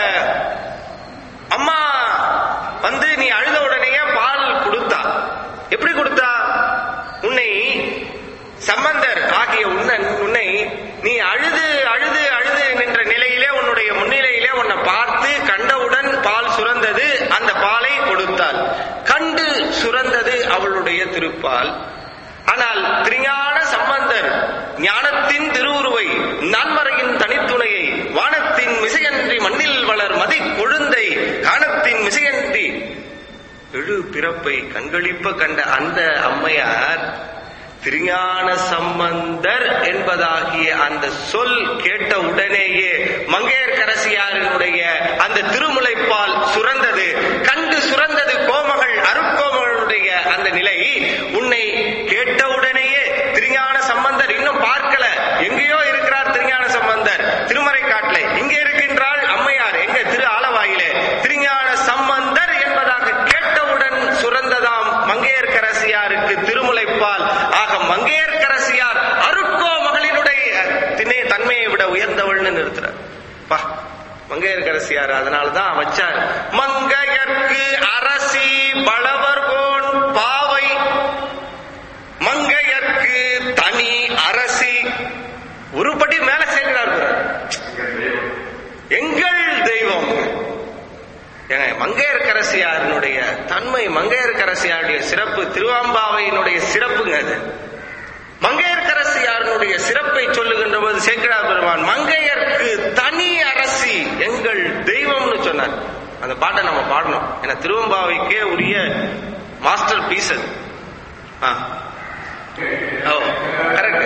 அம்மா வந்து நீ அழுத உடனேயே பால் கொடுத்தா. எப்படி கொடுத்தா? உன்னை சம்பந்தர் ஆகிய உன்னை நீ அழுது அழுது அழுது நின்ற நிலையிலே உன்னுடைய முன்னிலையிலே உன்னை பார்த்து கண்டவுடன் பால் சுரந்தது, அந்த பாலை கொடுத்தாள். கண்டு சுரந்தது அவளுடைய திருப்பால். ஆனால் திருஞான சம்பந்தர் ஞானத்தின் திருவுருவை, நான்மறையின் தனித்துணையை, வானத்தின் மிசையன்றி மண்ணில் வளர் மதி கொழுந்தை, காணத்தின் மிசையன்றி எழு பிறப்பை கண்களிப்ப கண்ட அந்த அம்மையார் திருஞான சம்பந்தர் என்பதாகிய அந்த சொல் கேட்ட உடனேயே மங்கையர்க்கரசியாரினுடைய அந்த திருமுலைப்பால் சுரந்தது, கண்டு சுரந்தது கோமகள் அருட்கோமகளுடைய அந்த நிலை. உன்னை கேட்டவுடனேயே திருஞான சம்பந்தர் இன்னும் பார்க்கல, எங்கேயோ இருக்கிறார் திருஞான சம்பந்தர் திருமறை காட்டில, இங்கே இருக்கின்றாள் அம்மையார் எங்க திரு ஆலவாயிலே. திருஞான சம்பந்தர் என்பதாக கேட்டவுடன் சுரந்ததாம் மங்கையர்க்கரசியாருக்கு திருமுலைப்பால். ஆக மங்கையர்க்கரசியார் அருட்கோமகளினுடைய தன்மையை விட உயர்ந்தவள்னு நிறுத்துறார். மங்கையர்க்கரசியார் அதனால்தான் வச்சார். மங்கையர்க்கு அரசி பலவர்கோன் பாவை, மங்கையர்க்கு தனி அரசி. ஒருபடி மேல சேர்க்கிறார். எங்கள் தெய்வம் மங்கையர்க்கரசியாரினுடைய தன்மை, மங்கையர்க்கரசியாருடைய சிறப்பு, திருவாம்பாவையினுடைய சிறப்புங்க அது. மங்கையர்க்கரசியாருடைய சிறப்பை சொல்லுகின்ற போது சேக்கிழார் பெருமான் மங்கையர்க்கு தனி அரசி எங்கள் தெய்வம்னு சொன்னார். அந்த பாட்டை நம்ம பாடணும். ஏன்னா திருவம்பாவைக்கே உரிய மாஸ்டர் பீஸ் அது. கரெக்ட்.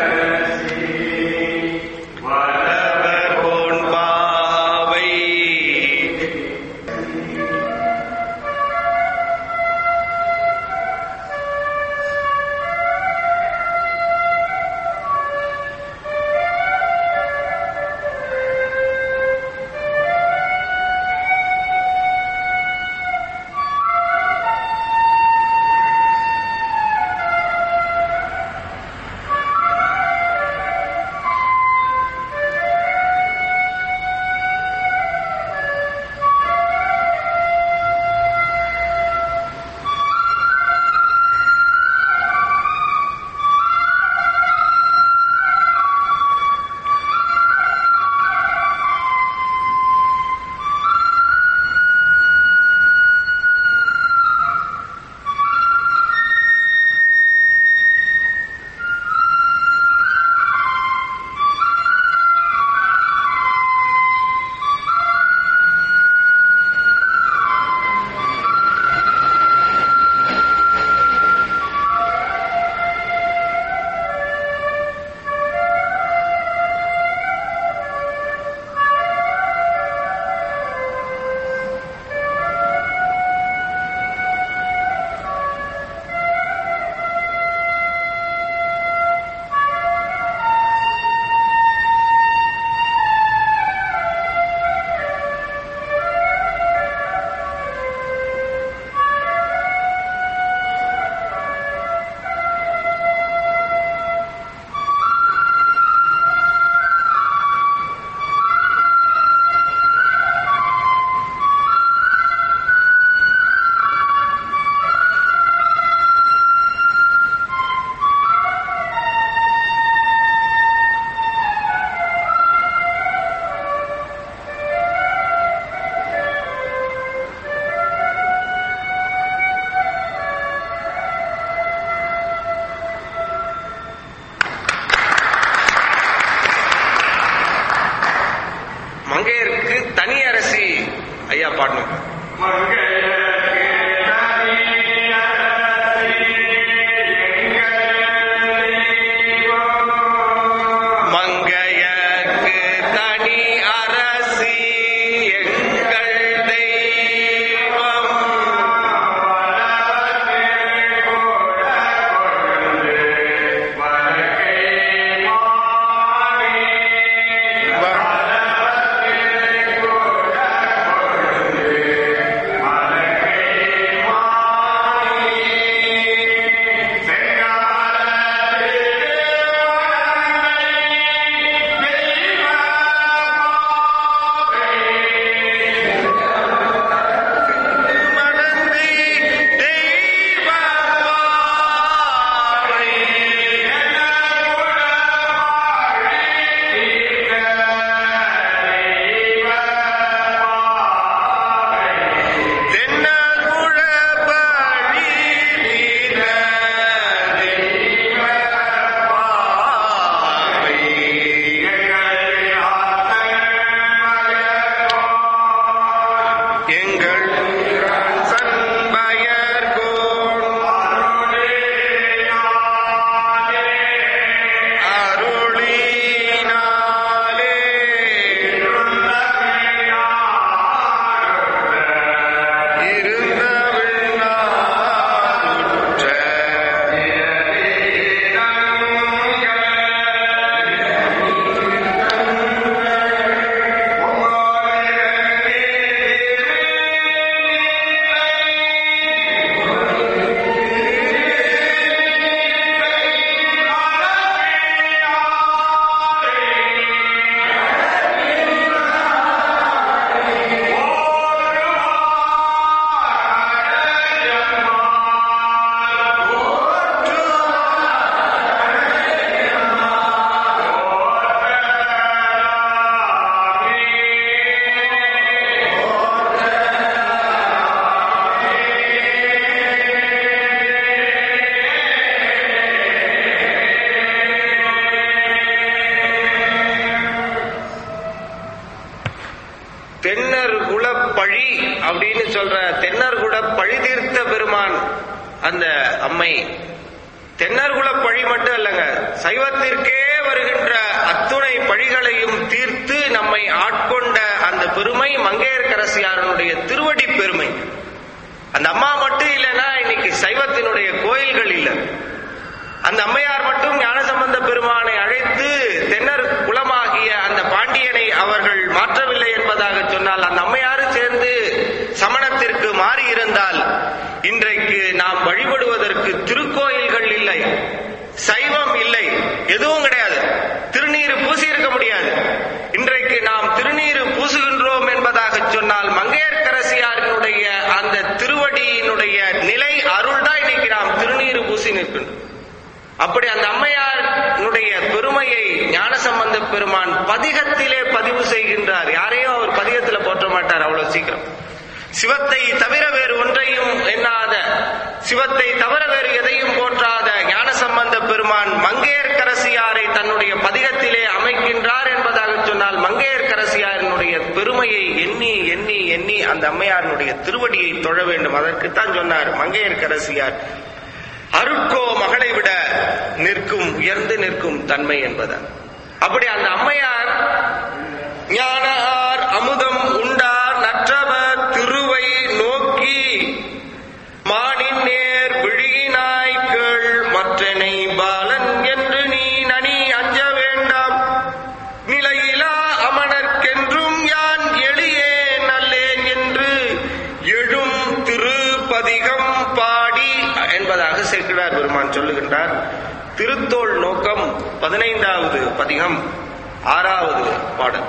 அந்த அம்மை தென்னர்குல பழி மட்டும் இல்லைங்க, சைவத்திற்கே வருகின்ற அத்துணை பழிகளையும் தீர்த்து நம்மை ஆட்கொண்ட அந்த பெருமை மங்கையர்க்கரசியாரனுடைய திருவடி பெருமை. அந்த அம்மா மட்டும் இல்லைன்னா இன்னைக்கு சைவத்தினுடைய கோயில்கள் இல்லை. அந்த அம்மையார் மட்டும் ஞானசம்பந்த பெருமானை அழைத்து தென்னர் குலமாகிய அந்த பாண்டியனை அவர்கள் மாற்றவில்லை என்பதாக சொன்னால், அந்த அம்மையாரும் சேர்ந்து சமணத்திற்கு மாறி இருந்தால் இன்றைக்கு நாம் வழிபடுவதற்கு திருக்கோயில்கள் இல்லை, சைவம் இல்லை, எதுவும் கிடையாது. திருநீர் பூசி இருக்க முடியாது. இன்றைக்கு நாம் திருநீர் பூசுகின்றோம் என்பதாக சொன்னால் மங்கையர்க்கரசியாரினுடைய அந்த திருவடியினுடைய நிலை அருள் தான் இன்னைக்கு நாம் திருநீர் பூசி நிற்கின்றோம். அப்படி அந்த அம்மையாருடைய பெருமையை ஞானசம்பந்த பெருமான் பதிகத்திலே பதிவு செய்கின்றார். யாரையும் அவர் பதிகத்துல போற்ற மாட்டார் அவ்வளவு சீக்கிரம். சிவத்தை தவிர வேறு ஒன்றையும் எண்ணாத, சிவத்தை தவிர வேறு எதையும் போற்றாத ஞானசம்பந்த பெருமான் மங்கையர்க்கரசியாரை தன்னுடைய பதிகத்திலே அமைக்கின்றார் என்பதாக சொன்னால் மங்கையர்க்கரசியாரினுடைய பெருமையை எண்ணி எண்ணி எண்ணி அந்த அம்மையாரினுடைய திருவடியை தொழ வேண்டும். அதற்குத்தான் சொன்னார் மங்கையர்க்கரசியார் அருட்கோ மகளை விட நிற்கும், உயர்ந்து நிற்கும் தன்மை என்பதால். அப்படி அந்த அம்மையார் ஞானார் அமுதம் உண்டார் நற்றவ திருவை நோக்கி மானின் நேர் விழியினாய்கள் மற்றனை பாலன் என்று நீ நனி அஞ்ச வேண்டாம், நிலையிலா அமணர்க்கென்றும் யான் எளியே நல்லேன் என்று எழும் திருப்பதிகம் பாடி என்பதாக சேர்க்கிறார் பெருமான் சொல்லுகின்றார். திருத்தோள் நோக்கம் 15வது பதிகம் 6வது பாடல்.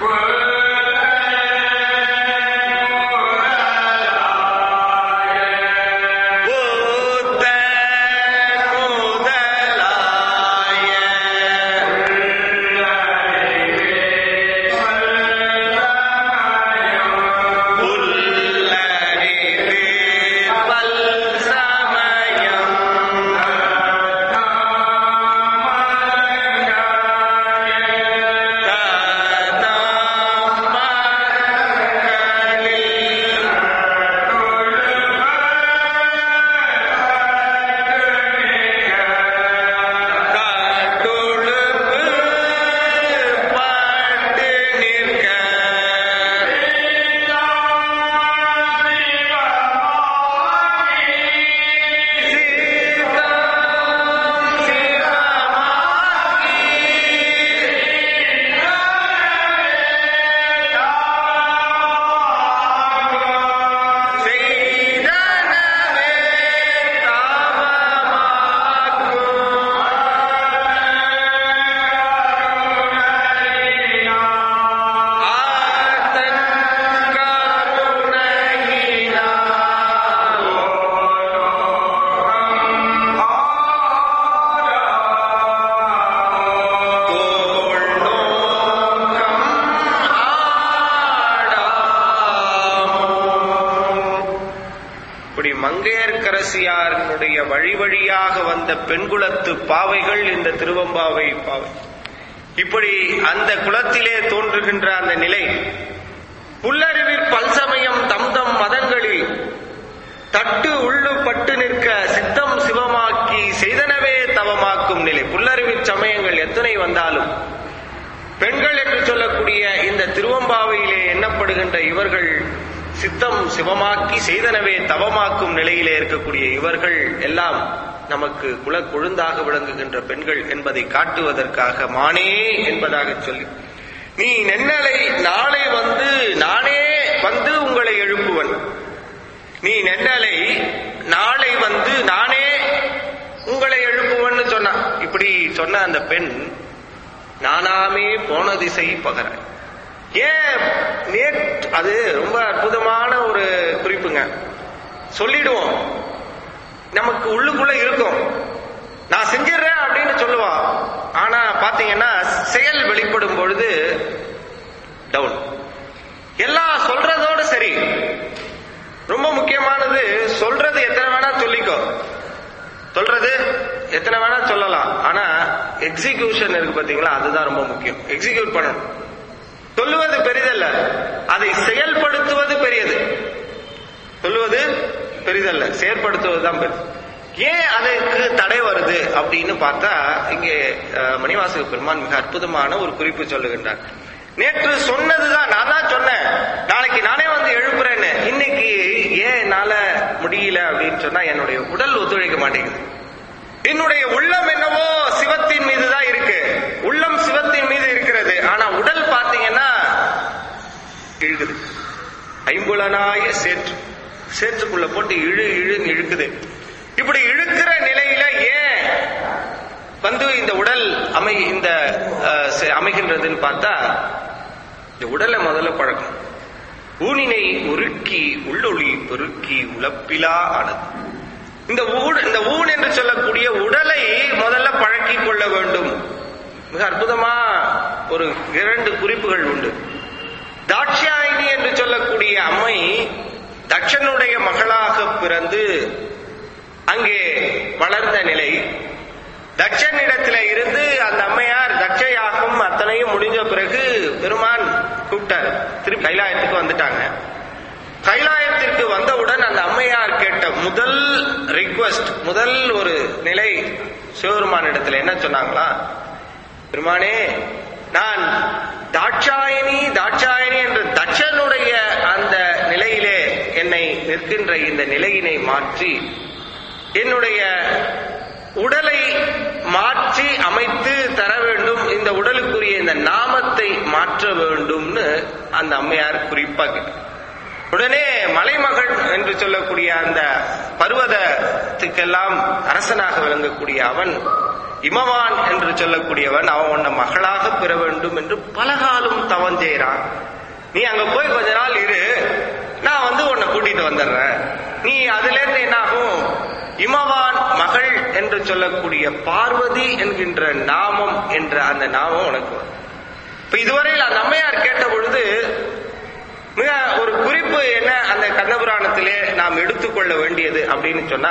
மங்கையர்க்கரசியாரினுடைய வழி வழியாக வந்த பெண்குலத்து பாவைகள் இந்த திருவம்பாவை பாவை. இப்படி அந்த குலத்திலே தோன்றுகின்ற அந்த நிலை புல்லறிவிற் பல்சமயம் தம் தம் மதங்களில் தட்டு உள்ளு பட்டு நிற்க சித்தம் சிவமாக்கி செய்தனவே தவமாக்கும் நிலை. புல்லறிவிற் சமயங்கள் எத்தனை வந்தாலும் பெண்கள் என்று சொல்லக்கூடிய இந்த திருவம்பாவையிலே எண்ணப்படுகின்ற இவர்கள் சித்தம் சிவமாக்கி செய்தனவே தவமாக்கும் நிலையிலே இருக்கக்கூடிய இவர்கள் எல்லாம் நமக்கு குல கொழுந்தாக விளங்குகின்ற பெண்கள் என்பதை காட்டுவதற்காக மானே என்பதாக சொல்லி, நீ நென்னலை நாளை வந்து நானே வந்து உங்களை எழுப்புவன், நீ நென்னலை நாளை வந்து நானே உங்களை எழுப்புவன்னு சொன்ன. இப்படி சொன்ன அந்த பெண் நானாமே போன திசை பகர. ஏன் அது ரொம்ப அற்புதமான ஒரு குறிப்புங்க. சொல்லிடுவோம், நமக்கு உள்ளுக்குள்ள இருக்கும், நான் செஞ்சிடறேன் அப்படின்னு சொல்லுவான். ஆனா பாத்தீங்கன்னா செயல் வெளிப்படும் பொழுது டவுன். எல்லாம் சொல்றதோட சரி. ரொம்ப முக்கியமானது சொல்றது எத்தனை வேணா சொல்லிக்கோ, சொல்றது எத்தனை வேணா சொல்லலாம். ஆனா எக்ஸிகியூஷன் இருக்கு பாத்தீங்களா, அதுதான் ரொம்ப முக்கியம். எக்ஸிக்யூட் பண்ணணும். சொல்லுவது பெரிதல்ல, அதை செயல்படுத்துவது பெரியது. சொல்லுவது பெரிதல்ல, செயற்படுத்துவதுதான் பெரிது. ஏன் அதுக்கு தடை வருது அப்படின்னு பார்த்தா இங்கே மணிவாசக பெருமான் மிக அற்புதமான ஒரு குறிப்பு சொல்லுகின்றார். நேற்று சொன்னதுதான், நான் தான் சொன்னேன் நாளைக்கு நானே வந்து எழுப்புறேன்னு. இன்னைக்கு ஏன் என்னால முடியல அப்படின்னு சொன்னா என்னுடைய உடல் ஒத்துழைக்க மாட்டேங்குது. என்னுடைய உள்ளம் என்னவோ சிவத்தின் மீது தான் இருக்கு, உள்ளம் சிவத்தின் மீது இருக்கிறது. ஆனா உடல் பாத்தீங்கன்னா இழுக்குது. ஐம்புலனாய சேற்றுக்குள்ள போட்டு இழுன்னு இழுக்குது. இப்படி இழுக்கிற நிலையில ஏன் வந்து இந்த உடல் அமைகின்றதுன்னு பார்த்தா, இந்த உடலை முதல்ல பழக்கம். ஊனினை உருக்கி உள்ளொளி பெருக்கி உழப்பிலா ஆனது. இந்த ஊன் என்று சொல்லக்கூடிய உடலை முதல்ல பழக்கி கொள்ள வேண்டும். மிக அற்புதமா ஒரு 2 குறிப்புகள் உண்டு. தாட்சாயினி என்று சொல்லக்கூடிய அம்மை தட்சனுடைய மகளாக பிறந்து அங்கே வளர்ந்த நிலை. தட்சனிடத்தில இருந்து அந்த அம்மையார் தட்சயாகம் அத்தனையும் முடிஞ்ச பிறகு பெருமான் கூப்பிட்டார். திருப்பி கைலாயத்துக்கு வந்துட்டாங்க. கைலாயத்திற்கு வந்தவுடன் அந்த அம்மையார் கேட்ட முதல் ரிக்வெஸ்ட், முதல் ஒரு நிலை சிவபெருமான் இடத்துல என்ன சொன்னாங்களா, பெருமானே நான் தாட்சாயினி என்ற தட்சனுடைய அந்த நிலையிலே என்னை நிற்கின்ற இந்த நிலையினை மாற்றி என்னுடைய உடலை மாற்றி அமைத்து தர வேண்டும், இந்த உடலுக்குரிய இந்த நாமத்தை மாற்ற வேண்டும்னு அந்த அம்மையார் குறிப்பாக. உடனே மலைமகள் என்று சொல்லக்கூடிய அந்த பர்வதத்துக்கெல்லாம் அரசனாக விளங்கக்கூடிய அவன், இமவான் என்று சொல்லக்கூடியவன், அவன் உன்னை மகளாக பெற வேண்டும் என்று பலகாலம் தவம் செய்யறான். நீ அங்க போய் கொஞ்ச நாள் இரு, நான் வந்து உன்னை கூட்டிட்டு வந்துடுறேன். நீ அதுல இருந்து என்ன ஆகும், இமவான் மகள் என்று சொல்லக்கூடிய பார்வதி என்கின்ற நாமம் என்ற அந்த நாமம் உனக்கு. இப்ப இதுவரையில் அந்த அம்மையார் கேட்ட பொழுது மிக ஒரு குறிப்பு என்ன அந்த கண்ணபுராணத்திலே நாம் எடுத்துக்கொள்ள வேண்டியது அப்படின்னு சொன்னா,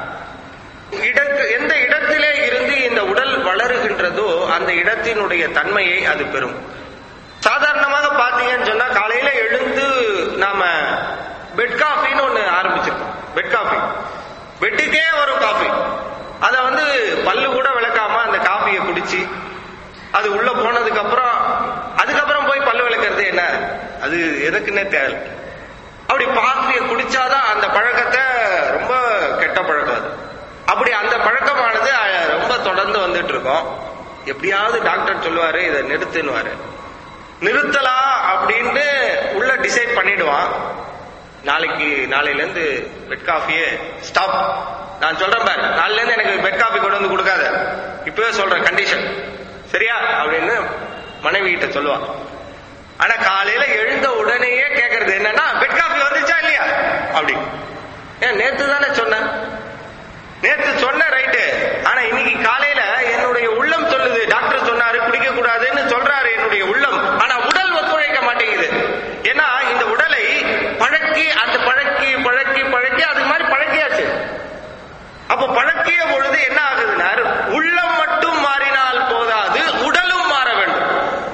எந்த இடத்திலே இருந்து இந்த உடல் வளருகின்றதோ அந்த இடத்தினுடைய தன்மையை அது பெறும். சாதாரணமாக பாத்தீங்கன்னு சொன்னா காலையில எழுந்து நாம பெட் காஃபின்னு ஒண்ணு ஆரம்பிச்சிருக்கோம். பெட் காஃபி, பெட்டுக்கே வரும் காஃபி. அத வந்து பல்லு கூட விளக்காம அந்த காஃபியை குடிச்சு அது உள்ள போனதுக்கு அப்புறம் அதுக்கப்புறம் போய் பல்லு விளக்குறது என்ன, அது எதுக்குன்னே தேவை. அப்படி காஃபியை குடிச்சாதான் அந்த பழக்கத்தை, ரொம்ப கெட்ட பழக்கம் அது. அப்படி அந்த பழக்கமானது ரொம்ப தொடர்ந்து வந்துட்டு இருக்கோம். எப்படியாவது டாக்டர் சொல்லுவாரு இதை நிறுத்துன்னு, நிறுத்தலாம் அப்படின்னு உள்ள டிசைட் பண்ணிடுவான். நாளையில இருந்து பெட் காஃபியே ஸ்டாப். நான் சொல்றேன் பாரு, நாளைல இருந்து எனக்கு பெட் காஃபி கொண்டு வந்து கொடுக்காத, இப்பவே சொல்றேன் கண்டிஷன், சரியா அப்படின்னு மனைவி கிட்ட சொல்லுவான். ஆனா காலையில எழுந்த உடனேயே கேட்கறது என்னன்னா, பெட் காஃபி வந்துச்சா இல்லையா அப்படி. ஏன் நேத்து தானே சொன்னேன், நேத்து சொன்ன ரைட்டு. ஆனா இன்னைக்கு காலையில என்னுடைய உள்ளம் சொல்லுது, டாக்டர் சொன்னாரு குடிக்க கூடாதுன்னு சொல்றாரு என்னுடைய உள்ளம். ஆனா உடல் ஒத்துழைக்க மாட்டேங்குது. ஏன்னா இந்த உடலை பழக்கி அந்த பழக்கி பழக்கி பழக்கி அது மாதிரி பழக்கியாச்சு. அப்ப பழக்கிய பொழுது என்ன ஆகுதுன்னா, உள்ளம் மட்டும் மாறினால் போதாது, உடலும் மாற வேண்டும்.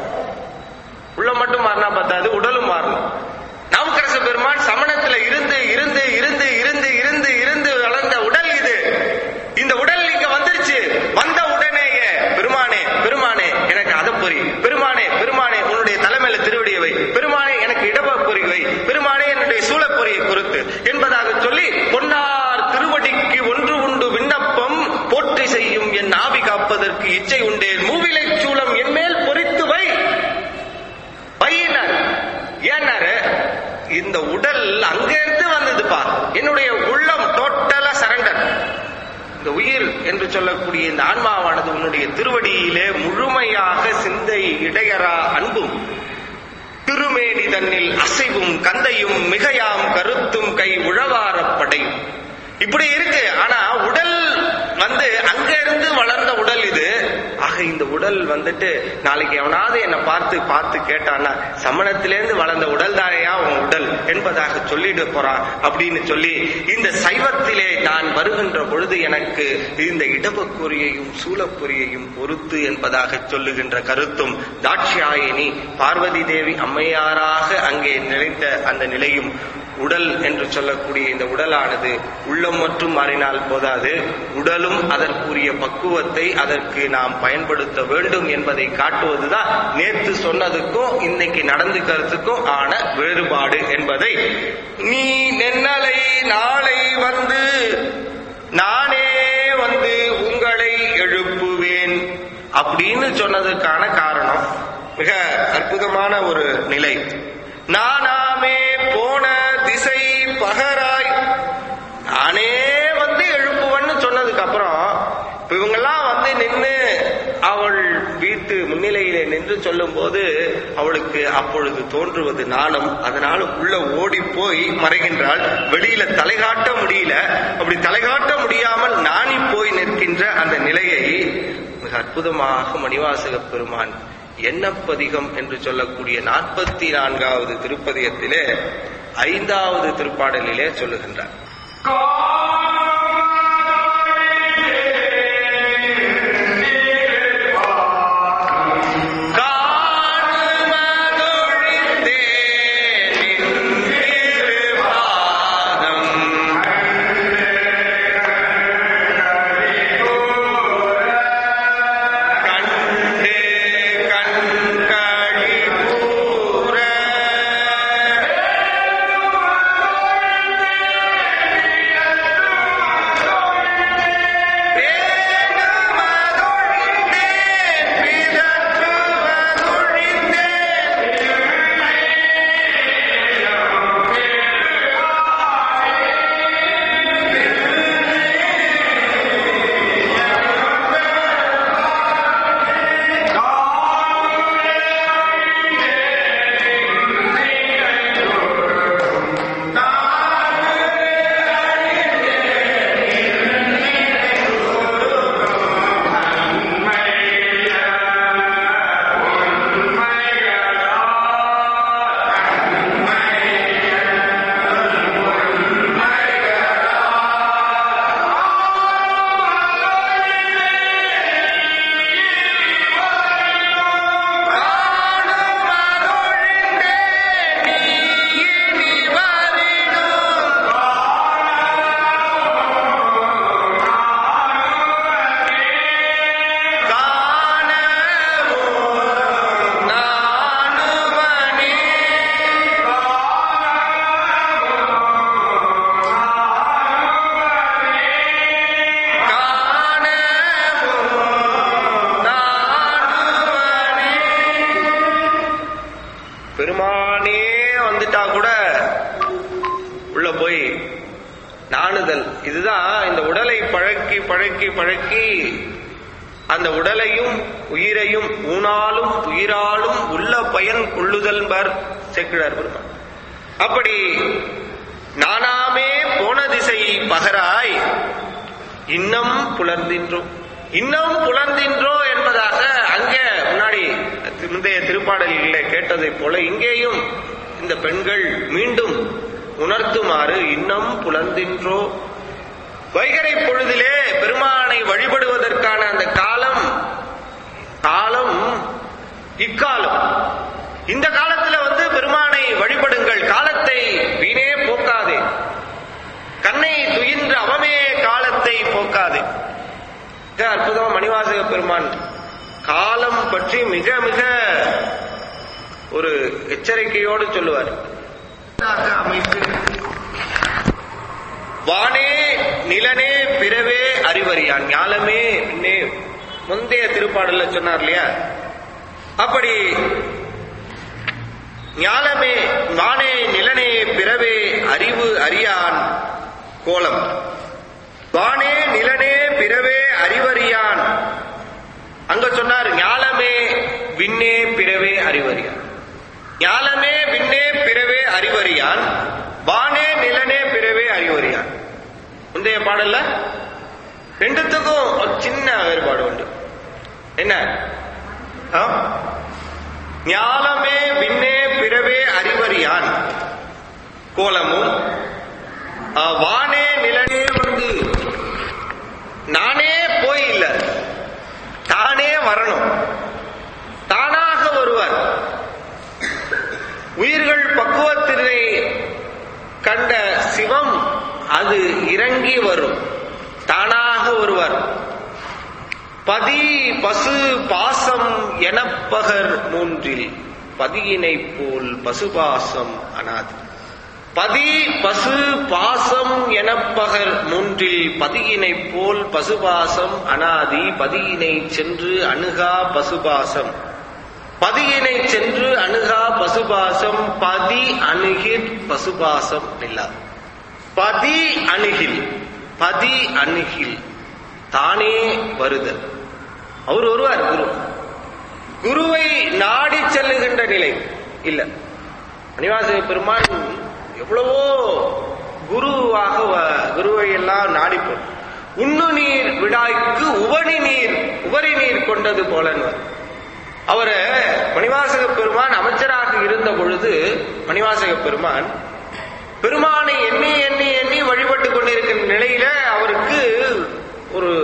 உள்ளம் மட்டும் மாறினா பார்த்தாது, உடலும் மாறணும். நாவுக்கரசு பெருமான் சமணத்துல இருந்து இருந்து இருந்து இருந்து இருந்து இருந்து வளர்ந்த உடல் இது. இந்த உடல் இங்க வந்துருச்சு. வந்த உடனேயே பெருமானே பெருமானே எனக்கு அதை பொறி, பெருமானே பெருமானே உன்னுடைய தலைமையில திருவடியை வை, பெருமானே எனக்கு இடவ பொறி வை, பெருமானே என்னுடைய சூழப்பொறியை பொறுத்து என்பதாக சொல்லி, பொன்னார் திருவடிக்கு ஒன்று உண்டு விண்ணப்பம் போற்றி செய்யும் என் ஆவி காப்பதற்கு இச்சை உண்டேன், மூவிலை சூளம் என் மேல் பொறித்து வை வையினார். ஏன்னாரு, இந்த உடல் அங்கிருந்து வந்ததுப்பா, என்னுடைய உள்ளம் டோட்டலா சரண்டர். இந்த உயிர் என்று சொல்லக்கூடிய இந்த ஆன்மாவானது உன்னுடைய திருவடியிலே முழுமையாக சிந்தை இடையறா அன்பும் திருமேனி தன்னில் அசைவும் கந்தையும் மிகையாம் கருத்தும் கை உழவாரப்படையும் இப்படி இருக்கு. ஆனா உடல் வந்து அங்க இருந்து வளர்ந்த உடல் இது. ஆக இந்த உடல் வந்துட்டு நாளைக்கு எவனாவது என்னை பார்த்து கேட்டான்னா, சமணத்திலேருந்து வளர்ந்த உடல் தானையா உன் உடல் என்பதாக சொல்லிட்டு போறான் அப்படின்னு சொல்லி, இந்த சைவத்திலே நான் வருகின்ற பொழுது எனக்கு இந்த இடபப்பொறியையும் சூலப்பொறியையும் பொறுத்து என்பதாக சொல்லுகின்ற கருத்தும், தாட்சாயினி பார்வதி தேவி அம்மையாராக அங்கே நிலைத்த அந்த நிலையும், உடல் என்று சொல்லக்கூடிய இந்த உடலானது உள்ளம் மட்டும் மாறினால் போதாது, உடலும் அதற்குரிய பக்குவத்தை அதற்கு நாம் பயன்படுத்த வேண்டும் என்பதை காட்டுவதுதான் நேற்று சொன்னதுக்கும் இன்னைக்கு நடந்துக்கிறதுக்கும் ஆன வேறுபாடு என்பதை, நீ நென்னலை நாளை வந்து நானே வந்து உங்களை எழுப்புவேன் அப்படின்னு சொன்னதுக்கான காரணம் மிக அற்புதமான ஒரு நிலை. நானாமே போன திசை பகராய், நானே வந்து எழுப்புவன்னு சொன்னதுக்கு அப்புறம் இவங்கெல்லாம் வந்து நின்று அவள் வீட்டு முன்னிலையிலே நின்று சொல்லும் போது அவளுக்கு அப்பொழுது தோன்றுவது நாணம். அதனால உள்ள ஓடி போய் மறைகின்றாள். வெளியில தலைகாட்ட முடியல. அப்படி தலைகாட்ட முடியாமல் நாணி போய் நிற்கின்ற அந்த நிலையை மிக அற்புதமாக மணிவாசக பெருமான் எண்ணப்பதிகம் என்று சொல்லக்கூடிய 44வது திருப்பதிகத்திலே 5வது திருப்பாடலிலே சொல்லுகின்றார். பெருமானே வந்துட்டா கூட உள்ள போய் நாணுதல். இதுதான் இந்த உடலை பழக்கி பழக்கி பழக்கி அந்த உடலையும் உயிரையும் ஊனாலும் உயிராலும் உள்ள பயன் கொள்ளுதல் பர் செக்கிழார் பெருமான். அப்படி நானாமே போன திசை பகராய் இன்னும் புலர்ந்தின்றோம், இன்னும் புலர்ந்தின்றோ என்பதாக அங்கே முன்னாடி முந்தைய திருப்பாடலிலே கேட்டதை போல இங்கேயும் இந்த பெண்கள் மீண்டும் உணர்த்துமாறு இன்னும் புலர்ந்தின்றோ. வைகறை பொழுதிலே பெருமானை வழிபடுவதற்கான அந்த காலம் இக்காலம். இந்த காலத்துல வந்து பெருமானை வழிபடுங்கள், காலத்தை வீணே போக்காதே, கண்ணை துயின்ற அவமே காலத்தை போக்காதே. மிக அற்புதமா மணிவாசக பெருமான் காலம் பற்றி மிக மிக ஒரு எச்சரிக்கையோடு சொல்லுவார். அமைப்பு வானே நிலனே பிறவே அறிவறியான், ஞாலமே இன்னே முந்தைய திருப்பாடல்ல சொன்னார் இல்லையா? அப்படி ஞாலமே வானே நிலனே பிறவே அறிவு அறியான் கோலம், வானே நிலனே பிறவே அறிவறியான். அங்க சொன்னார் ஞாலமே விண்ணே பிறவே அறிவறியான், ஞாலமே விண்ணே பிறவே அறிவறியான், வானே நிலனே பிறவே அறிவறியான். முந்தைய பாடல்ல ரெண்டுத்துக்கும் ஒரு சின்ன வேறுபாடு உண்டு. என்ன? ஞாலமே விண்ணே பிறவே அறிவறியான் கோலமும், வானே நிலனே வந்து நானே போய் இல்ல, தானே வரணும், தானாக வருவார். உயிர்கள் பக்குவத்தினை கண்ட சிவம் அது இறங்கி வரும், தானாக வருவார். பதி பசு பாசம் எனப்பகர் மூன்றில் பதியினை போல் பசுபாசம் அனாதி. பதி பசு பாசம் எனப்பகர் மூன்றில் பதியினை போல் பசுபாசம் அனாதி. பதியினை சென்று அணுகா பசுபாசம், பதியினை சென்று அணுகா பசுபாசம். பதி அணுகில் பசுபாசம் இல்லா. பதி அணுகில், பதி அணுகில் தானே வருதல். அவர் ஒருவர் குரு, குருவை நாடி செல்லுகின்ற நிலை இல்ல. மணிவாசக பெருமான் எவ்வளவோ குருவாக குருவை எல்லாம் நாடிப்போம். உண்ணு நீர் விடாய்க்கு உவரி நீர் கொண்டது போலன்வர். அவரை மணிவாசக பெருமான் அமைச்சராக இருந்த பொழுது மணிவாசக பெருமான் பெருமானை எண்ணி எண்ணி எண்ணி வழிபட்டு கொண்டிருக்கின்ற நிலையில அவருக்கு ஒரு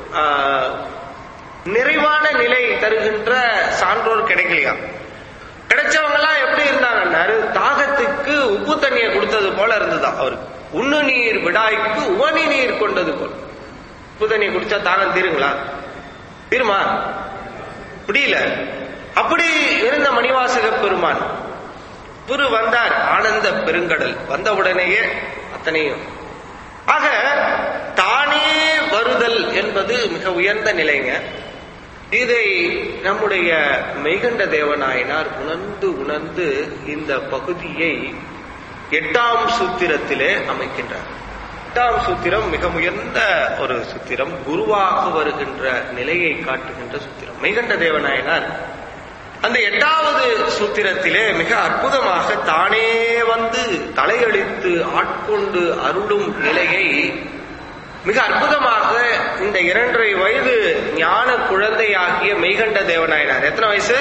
நிறைவான நிலை தருகின்ற சான்றோர் கிடைக்கலையா. கிடைச்சவங்க எல்லாம் எப்படி இருந்தாங்கன்னா தாகத்துக்கு உப்பு தண்ணியை கொடுத்தது போல இருந்துதான் அவருக்கு. உண்ணு நீர் விடாய்க்கு உவனி நீர் கொண்டது போல. உப்பு தண்ணியை குடிச்சா தாகம் தீருங்களா? தீருமா? முடியல. அப்படி இருந்த மணிவாசக பெருமான் குரு வந்தார், ஆனந்த பெருங்கடல் வந்தவுடனேயே அத்தனையும். ஆக தானே வருதல் என்பது மிக உயர்ந்த நிலைங்க. இதை நம்முடைய மெய்கண்ட தேவநாயனார் உணர்ந்து உணர்ந்து இந்த பகுதியை 8ஆம் சூத்திரத்திலே அமைக்கின்றார். 8ஆம் சூத்திரம் மிக உயர்ந்த ஒரு சூத்திரம், குருவாக வருகின்ற நிலையை காட்டுகின்ற சூத்திரம். மெய்கண்ட தேவநாயனார் அந்த 8வது சூத்திரத்திலே மிக அற்புதமாக தானே வந்து தலையளித்து ஆட்கொண்டு அருளும் நிலையை மிக அற்புதமாக இந்த 2.5 வயது ஞான குழந்தையாகிய மெய்கண்ட தேவநாயனார், எத்தனை வயசு?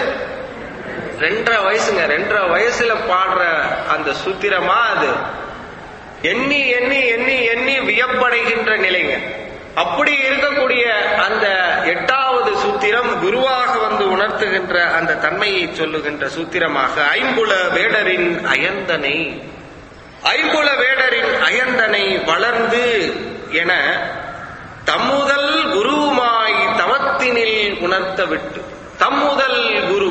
2.5 வயசுங்க. 2.5 வயசுல பாடுற அந்த சூத்திரமா அது எண்ணி எண்ணி எண்ணி எண்ணி வியப்படைகின்ற நிலைங்க. அப்படி இருக்கக்கூடிய அந்த 8வது சூத்திரம் குருவாக வந்து உணர்த்துகின்ற அந்த தன்மையை சொல்லுகின்ற சூத்திரமாக ஐம்புல வேடரின் அயந்தனை, ஐம்புல வேடரின் அயந்தனை வளர்ந்து என தம்முதல் குருவுமாய் தவத்தினில் உணர்த்த விட்டு, தம்முதல் குரு,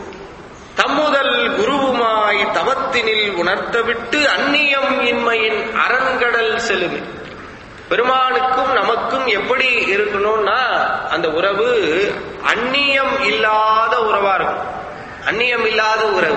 தம்முதல் குருவுமாய் தவத்தினில் உணர்த்த விட்டு அந்நியம் இன்மையின் அரண்கடல் செலுமி. பெருமானுக்கும் நமக்கும் எப்படி இருக்கணும்னா அந்த உறவு அந்நியம் இல்லாத உறவா இருக்கும். அந்நியம் இல்லாத உறவு.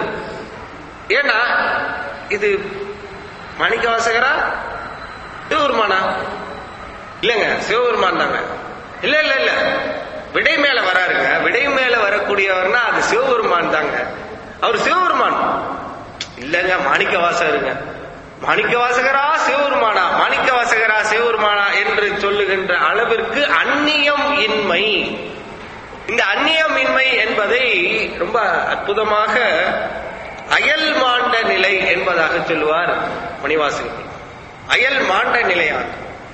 ஏன்னா இது மாணிக்கவாசகரா சிவபெருமானா? இல்லங்க, சிவபெருமான் தாங்க. இல்ல இல்ல இல்ல, விடை மேல வராருங்க. விடை மேல வரக்கூடியவர்னா அது சிவபெருமான் தாங்க. அவர் சிவபெருமான் இல்லங்க, மாணிக்கவாசகருங்க. மாணிக்கவாசகரா சிவபெருமானா, மாணிக்கவாசகரா சிவபெருமானா என்று சொல்லுகின்ற அளவிற்கு அந்நியம் இன்மை. இந்த அந்நியம் இன்மை என்பதை ரொம்ப அற்புதமாக அயல் மாண்ட நிலை என்பதாக சொல்லுவார் மணிவாசகர். அயல் மாண்ட நிலையாக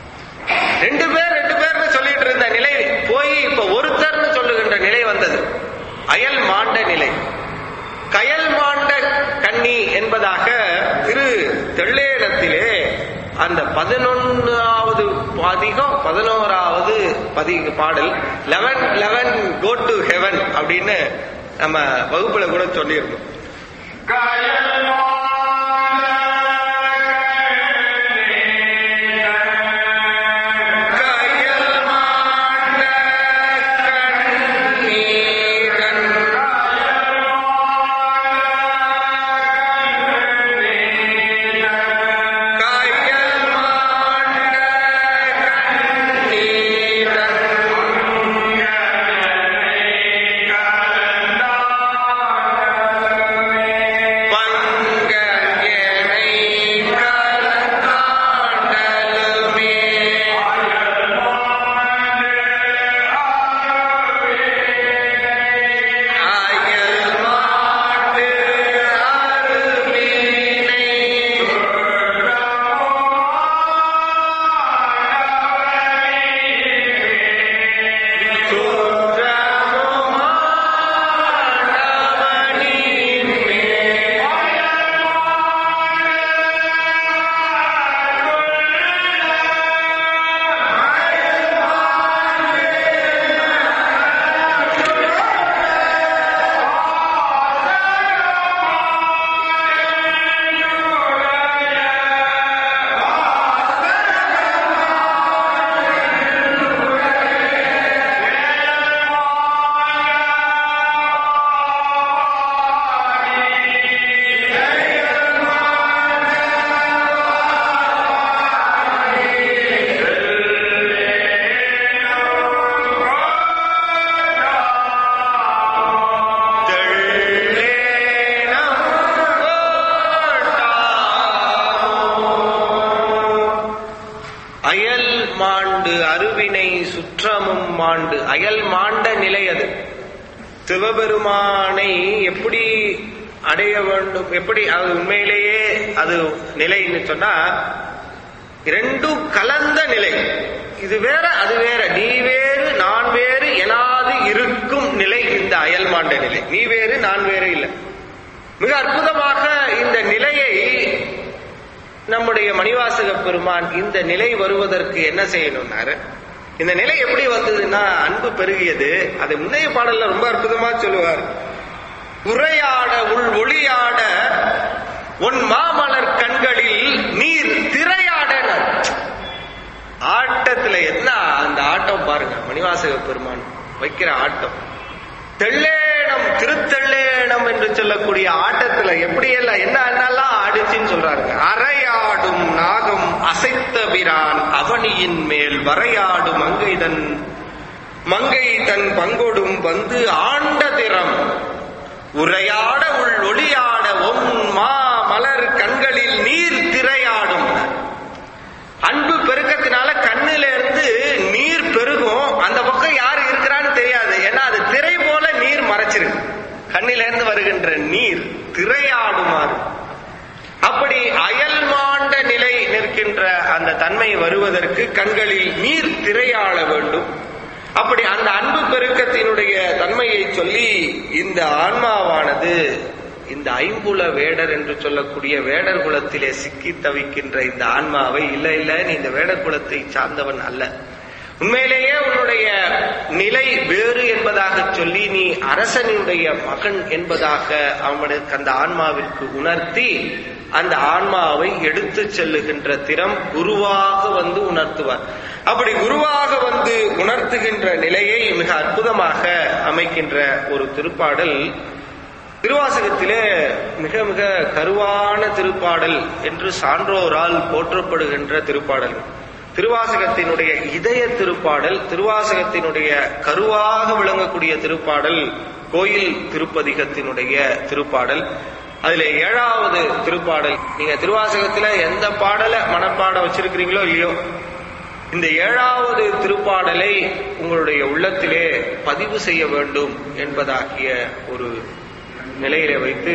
ரெண்டு பேர்னு சொல்லிட்டு இருந்த நிலை போய் இப்ப ஒருத்தர்னு சொல்லுகின்ற நிலை வந்தது. அயல் மாண்ட நிலை. கயல் மாண்ட கண்ணி என்பதாக திரு தெள்ளேலத்திலே அந்த 11வது பதிகம் 11வது பாடல் 11 go to heaven அப்படின்னு நம்ம வகுப்புல கூட சொல்லியிருந்தோம். One அயல் மாண்டு அருவினை சுற்றமும் மாண்டு. அயல் மாண்ட நிலை அது. சிவபெருமானை எப்படி அடைய வேண்டும், எப்படி அது உண்மையிலேயே அது நிலைன்னு சொன்னா இரண்டும் கலந்த நிலை. இது வேற அது வேற, நீ வேறு நான் வேறு எனாது இருக்கும் நிலை இந்த அயல் மாண்ட நிலை. நீ வேறு நான் வேறு இல்லை. மிக அற்புதமாக இந்த நிலையை நம்முடைய மணிவாசக பெருமான் இந்த நிலை வருவதற்கு என்ன செய்யணும்னாரு. இந்த நிலை எப்படி வந்ததுன்னா அன்பு பெருகியது. அதை முன்னைய பாடல்ல ரொம்ப அற்புதமா சொல்லுவார். உரையாட உள் ஒளியாட உன் மாமலர் கண்களில் நீர் திரையாட. ஆட்டத்துல என்ன அந்த ஆட்டம் பாருங்க, மணிவாசக பெருமான் வைக்கிற ஆட்டம். தெள்ளேனம் திருத்தெள்ளேனம் என்று சொல்லக்கூடிய ஆட்டத்துல எப்படி எல்லாம் என்னென்னலாம் ஆடிச்சுன்னு சொல்றாருங்க. அரையாடும் நாகம் அசைத்த பிரான் அவனியின் மேல் வரையாடும் மங்கை தன் பங்கொடும் வந்து ஆண்ட திறம் உரையாட உள் ஒளியாட ஒம் மா மலர் கண்களில் நீர் திரையாடும். அன்பு பெருக்கத்தினால கண்ணில இருந்து நீர் பெருகும். அந்த பக்கம் யாரு இருக்கிறான்னு தெரியாது. ஏன்னா அது திரை போல நீர் மறைச்சிருக்கு. கண்ணில இருந்து வருகின்ற நீர் திரையாடுமாறு. அப்படி அயல் மாண்ட நிலை நிற்கின்ற அந்த தன்மை வருவதற்கு கண்களில் நீர் திரையாட வேண்டும். அப்படி அந்த அன்பு பெருக்கத்தினுடைய தன்மையை சொல்லி இந்த ஆன்மாவானது இந்த ஐம்புல வேடர் என்று சொல்லக்கூடிய வேடர் குலத்திலே சிக்கி தவிக்கின்ற இந்த ஆன்மாவை இல்ல நீ இந்த வேடர் குலத்தை சார்ந்தவன் அல்ல, உண்மையிலேயே உன்னுடைய நிலை வேறு என்பதாக சொல்லி நீ அரசனுடைய மகன் என்பதாக அவனுக்கு அந்த ஆன்மாவிற்கு உணர்த்தி அந்த ஆன்மாவை எடுத்து செல்லுகின்ற திறம் குருவாக வந்து உணர்த்துவார். அப்படி குருவாக வந்து உணர்த்துகின்ற நிலையை மிக அற்புதமாக அமைக்கின்ற ஒரு திருப்பாடல் திருவாசகத்திலே மிக மிக கருவான திருப்பாடல் என்று சான்றோரால் போற்றப்படுகின்ற திருப்பாடல். திருவாசகத்தினுடைய இதய திருப்பாடல், திருவாசகத்தினுடைய கருவாக விளங்கக்கூடிய திருப்பாடல் கோயில் திருப்பதிகத்தினுடைய திருப்பாடல். அதுல 7வது திருப்பாடல். நீங்க திருவாசகத்துல எந்த பாடலை மனப்பாட வச்சிருக்கிறீங்களோ இல்லையோ, இந்த 7வது திருப்பாடலை உங்களுடைய உள்ளத்திலே பதிவு செய்ய வேண்டும் என்பதாகிய ஒரு நிலையிலே வைத்து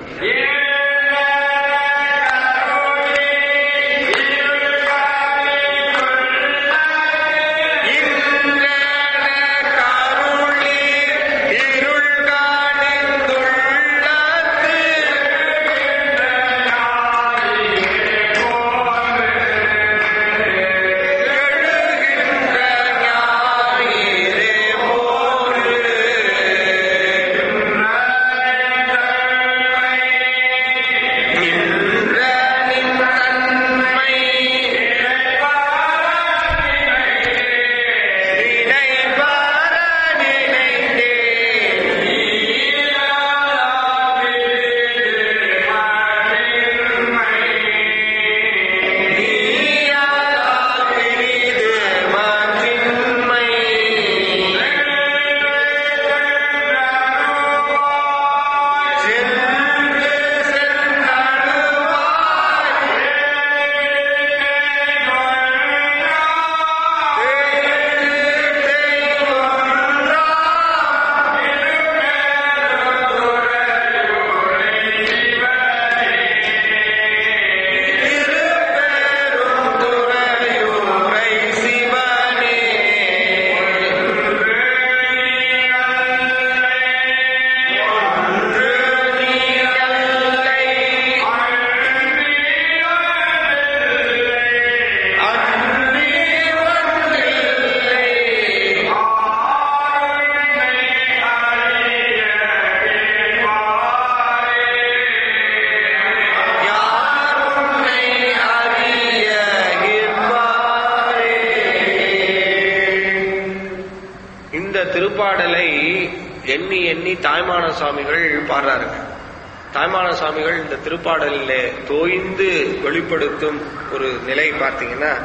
திருப்பாடலை எண்ணி எண்ணி தாய்மான சுவாமிகள் பாடுறாருங்க. தாய்மான சுவாமிகள் இந்த திருப்பாடலிலே தோய்ந்து வெளிப்படுத்தும் ஒரு நிலை பார்த்தீங்கன்னா,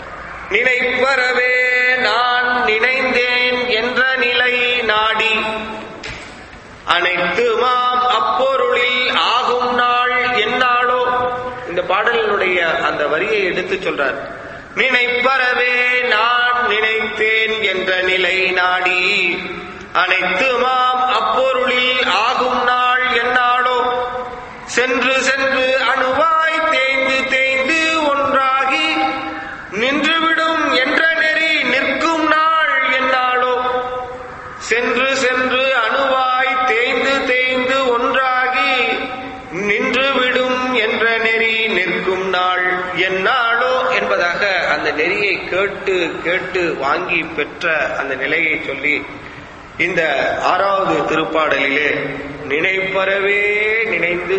நினைப்பறவே நான் நினைந்தேன் என்ற நிலை நாடி அனைத்துமாம் அப்பொருளில் ஆகும் நாள் என்னாளோ. இந்த பாடலினுடைய அந்த வரியை எடுத்து சொல்றார். நினைப்பறவே நான் நினைத்தேன் என்ற நிலை நாடி அனைத்துமாம் அப்பொருளில் ஆகும் நாள் என்னாளோ சென்று சென்று அணுவாய் தேய்ந்து தேய்ந்து ஒன்றாகி நின்றுவிடும் என்ற நெறி நிற்கும் நாள் என்னாளோ சென்று சென்று அணுவாய் தேய்ந்து தேய்ந்து ஒன்றாகி நின்றுவிடும் என்ற நெறி நிற்கும் நாள் என்னாளோ என்பதாக அந்த நெறியை கேட்டு கேட்டு வாங்கி பெற்ற அந்த நிலையை சொல்லி இந்த 6வது திருப்பாடலிலே நினைப்பறவே நினைந்து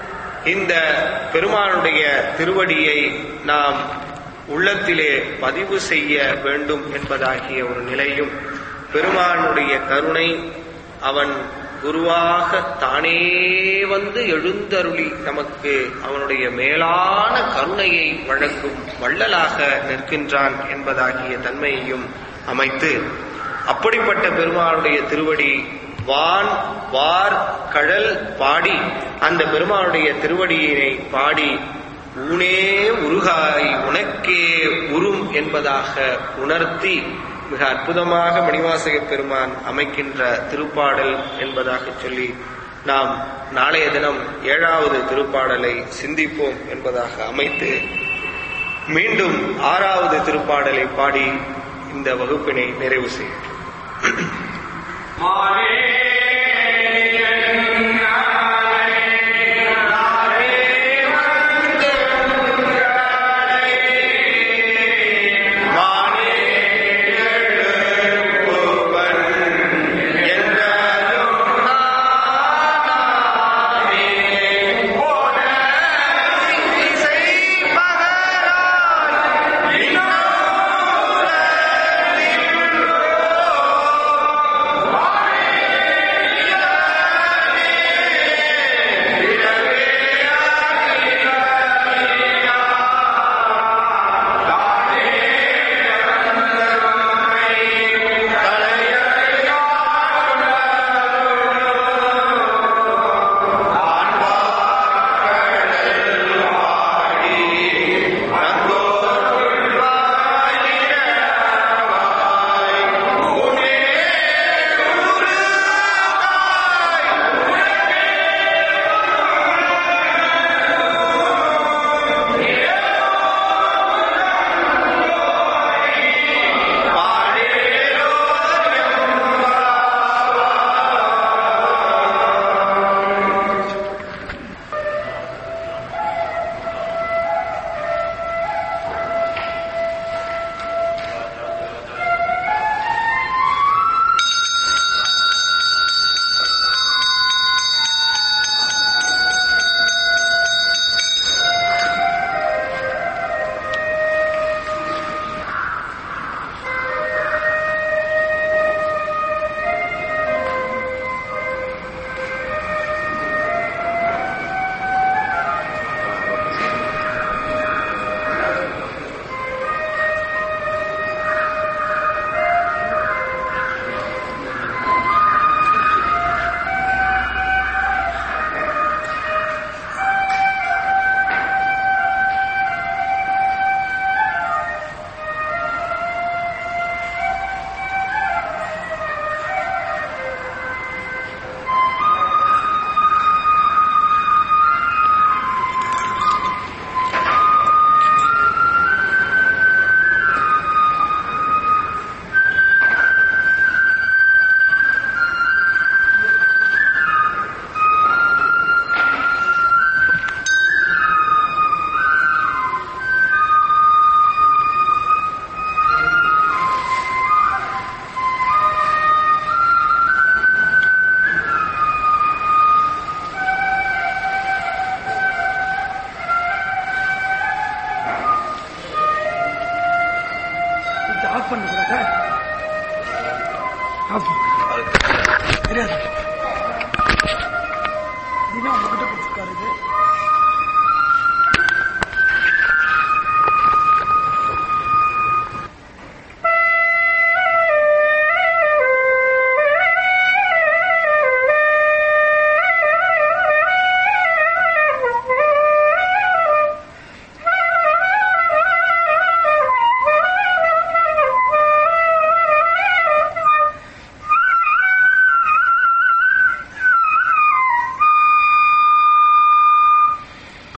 இந்த பெருமானுடைய திருவடியை நாம் உள்ளத்திலே பதிவு செய்ய வேண்டும் என்பதாகிய ஒரு நிலையும், பெருமானுடைய கருணை அவன் குருவாக தானே வந்து எழுந்தருளி நமக்கு அவனுடைய மேலான கருணையை வழங்கும் வள்ளலாக நிற்கின்றான் என்பதாகிய தன்மையையும் அமைத்து, அப்படிப்பட்ட பெருமானுடைய திருவடி வான் வார் கடல் பாடி அந்த பெருமானுடைய திருவடியினை பாடி ஊனே உருகாய் உனக்கே உரும் என்பதாக உணர்த்தி மிக அற்புதமாக மணிவாசக பெருமான் அமைக்கின்ற திருப்பாடல் என்பதாக சொல்லி நாம் நாளைய தினம் 7வது திருப்பாடலை சிந்திப்போம் என்பதாக அமைத்து மீண்டும் 6வது திருப்பாடலை பாடி இந்த வகுப்பினை நிறைவு செய்யும். தெரியாது.